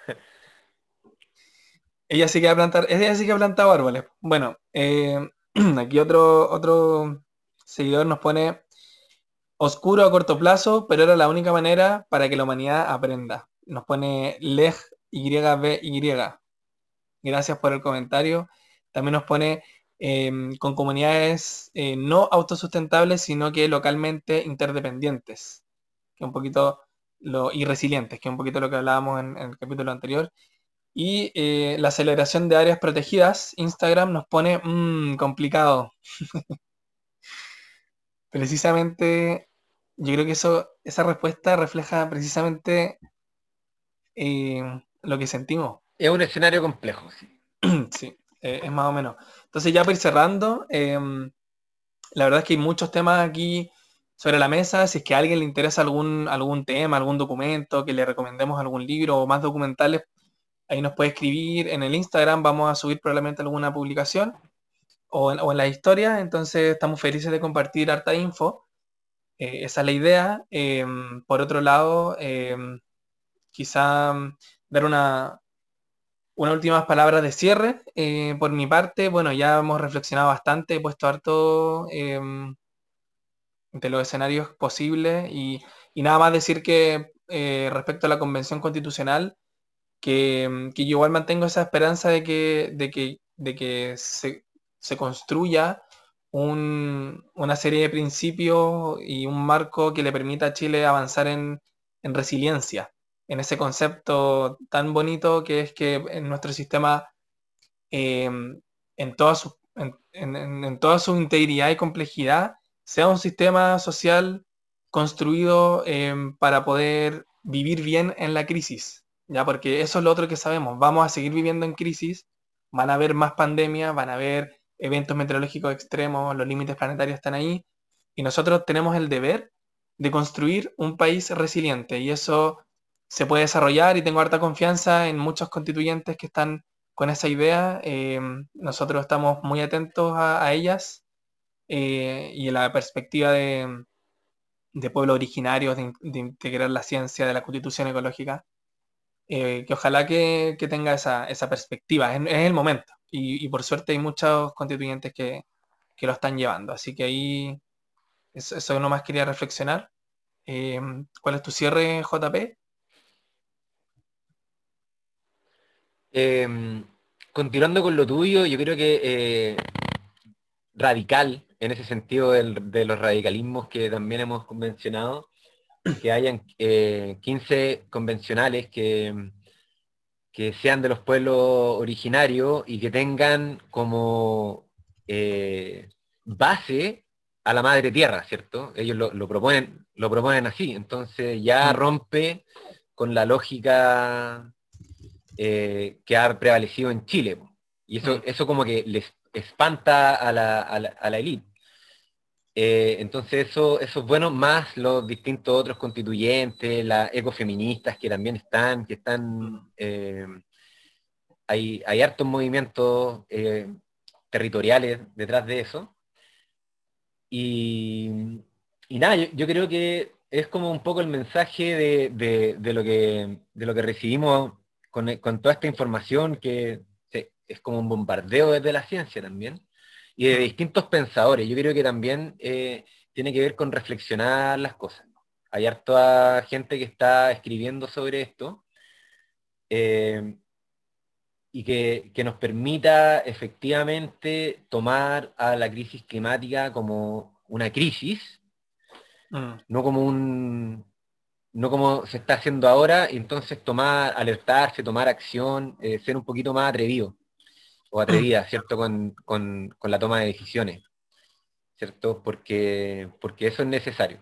Ella sí que ha plantado árboles. Bueno, aquí otro seguidor nos pone oscuro a corto plazo, pero era la única manera para que la humanidad aprenda. Nos pone Leg YBY. Gracias por el comentario. También nos pone con comunidades no autosustentables, sino que localmente interdependientes, que un poquito y resilientes, que un poquito lo que hablábamos en el capítulo anterior. Y la aceleración de áreas protegidas, Instagram nos pone complicado. Precisamente, yo creo que esa respuesta refleja precisamente eh, lo que sentimos. Es un escenario complejo, sí. Sí, es más o menos. Entonces ya para ir cerrando, la verdad es que hay muchos temas aquí sobre la mesa. Si es que a alguien le interesa algún tema, algún documento, que le recomendemos algún libro o más documentales, ahí nos puede escribir en el Instagram. Vamos a subir probablemente alguna publicación o en la historia. Entonces estamos felices de compartir harta info. Esa es la idea. Por otro lado, quizá dar unas últimas palabras de cierre. Por mi parte, bueno, ya hemos reflexionado bastante, he puesto harto de los escenarios posibles y nada más decir que respecto a la Convención Constitucional, que yo igual mantengo esa esperanza de que se construya una serie de principios y un marco que le permita a Chile avanzar en resiliencia, en ese concepto tan bonito que es que en nuestro sistema, eh, en toda su integridad y complejidad, sea un sistema social construido para poder vivir bien en la crisis, ¿ya? Porque eso es lo otro que sabemos, vamos a seguir viviendo en crisis, van a haber más pandemias, van a haber eventos meteorológicos extremos, los límites planetarios están ahí, y nosotros tenemos el deber de construir un país resiliente, y eso se puede desarrollar, y tengo harta confianza en muchos constituyentes que están con esa idea. Nosotros estamos muy atentos a ellas, y en la perspectiva de pueblos originarios, de integrar la ciencia de la constitución ecológica, que ojalá que tenga esa perspectiva. Es el momento. Y por suerte hay muchos constituyentes que lo están llevando. Así que ahí eso nomás quería reflexionar. ¿Cuál es tu cierre, JP? Continuando con lo tuyo, yo creo que radical, en ese sentido de los radicalismos que también hemos convencionado, que hayan 15 convencionales que sean de los pueblos originarios y que tengan como base a la madre tierra, ¿cierto? Ellos lo proponen así, entonces ya rompe con la lógica que ha prevalecido en Chile. Y eso como que les espanta a la élite. Entonces eso es bueno, más los distintos otros constituyentes, las ecofeministas que también están hay hartos movimientos territoriales detrás de eso. Y nada, yo creo que es como un poco el mensaje de lo que recibimos con toda esta información que es como un bombardeo desde la ciencia también, y de distintos pensadores. Yo creo que también tiene que ver con reflexionar las cosas. Hay harta gente que está escribiendo sobre esto, y que nos permita efectivamente tomar a la crisis climática como una crisis, no como se está haciendo ahora, y entonces alertarse, tomar acción, ser un poquito más atrevido o atrevida, ¿cierto? Con la toma de decisiones, ¿cierto? Porque eso es necesario.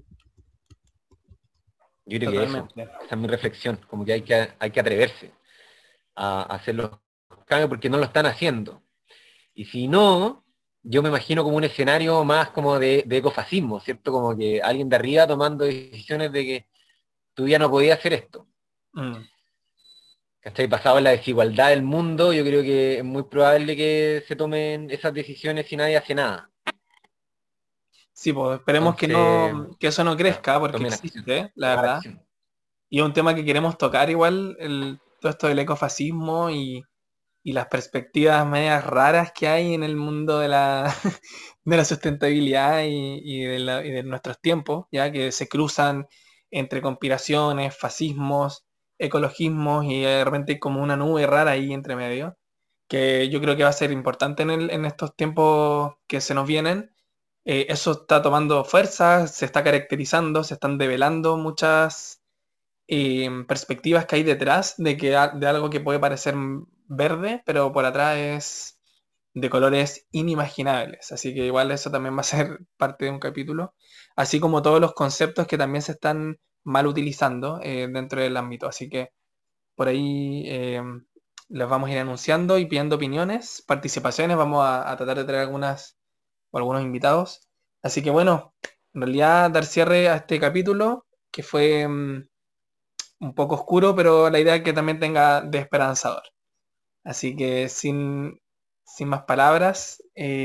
Yo creo que esa es mi reflexión, como que hay que atreverse a hacer los cambios porque no lo están haciendo. Y si no, yo me imagino como un escenario más como de ecofascismo, ¿cierto? Como que alguien de arriba tomando decisiones de que tú ya no podías hacer esto. ¿Cachai? Basado en la desigualdad del mundo, yo creo que es muy probable que se tomen esas decisiones y nadie hace nada. Sí, pues esperemos Entonces, que eso no crezca, porque existe, la verdad. Y es un tema que queremos tocar igual, todo esto del ecofascismo y las perspectivas medias raras que hay en el mundo de la, de la sustentabilidad y de nuestros tiempos, ya que se cruzan entre conspiraciones, fascismos, ecologismos, y de repente hay como una nube rara ahí entre medio, que yo creo que va a ser importante en estos tiempos que se nos vienen. Eso está tomando fuerza, se está caracterizando, se están develando muchas perspectivas que hay detrás de algo que puede parecer verde, pero por atrás es de colores inimaginables. Así que igual eso también va a ser parte de un capítulo. Así como todos los conceptos que también se están mal utilizando dentro del ámbito. Así que por ahí les vamos a ir anunciando y pidiendo opiniones, participaciones. Vamos a tratar de traer algunos invitados. Así que bueno, en realidad dar cierre a este capítulo que fue un poco oscuro, pero la idea es que también tenga de esperanzador. Así que sin más palabras,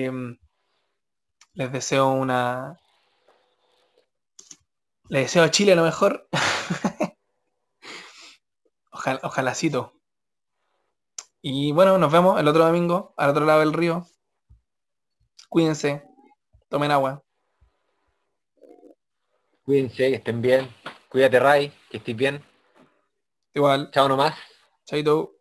les deseo les deseo a Chile lo mejor. Ojalá, ojalacito. Y bueno, nos vemos el otro domingo, al otro lado del río. Cuídense, tomen agua. Cuídense, que estén bien. Cuídate, Ray, que estés bien. Igual, Chao nomás. chaito.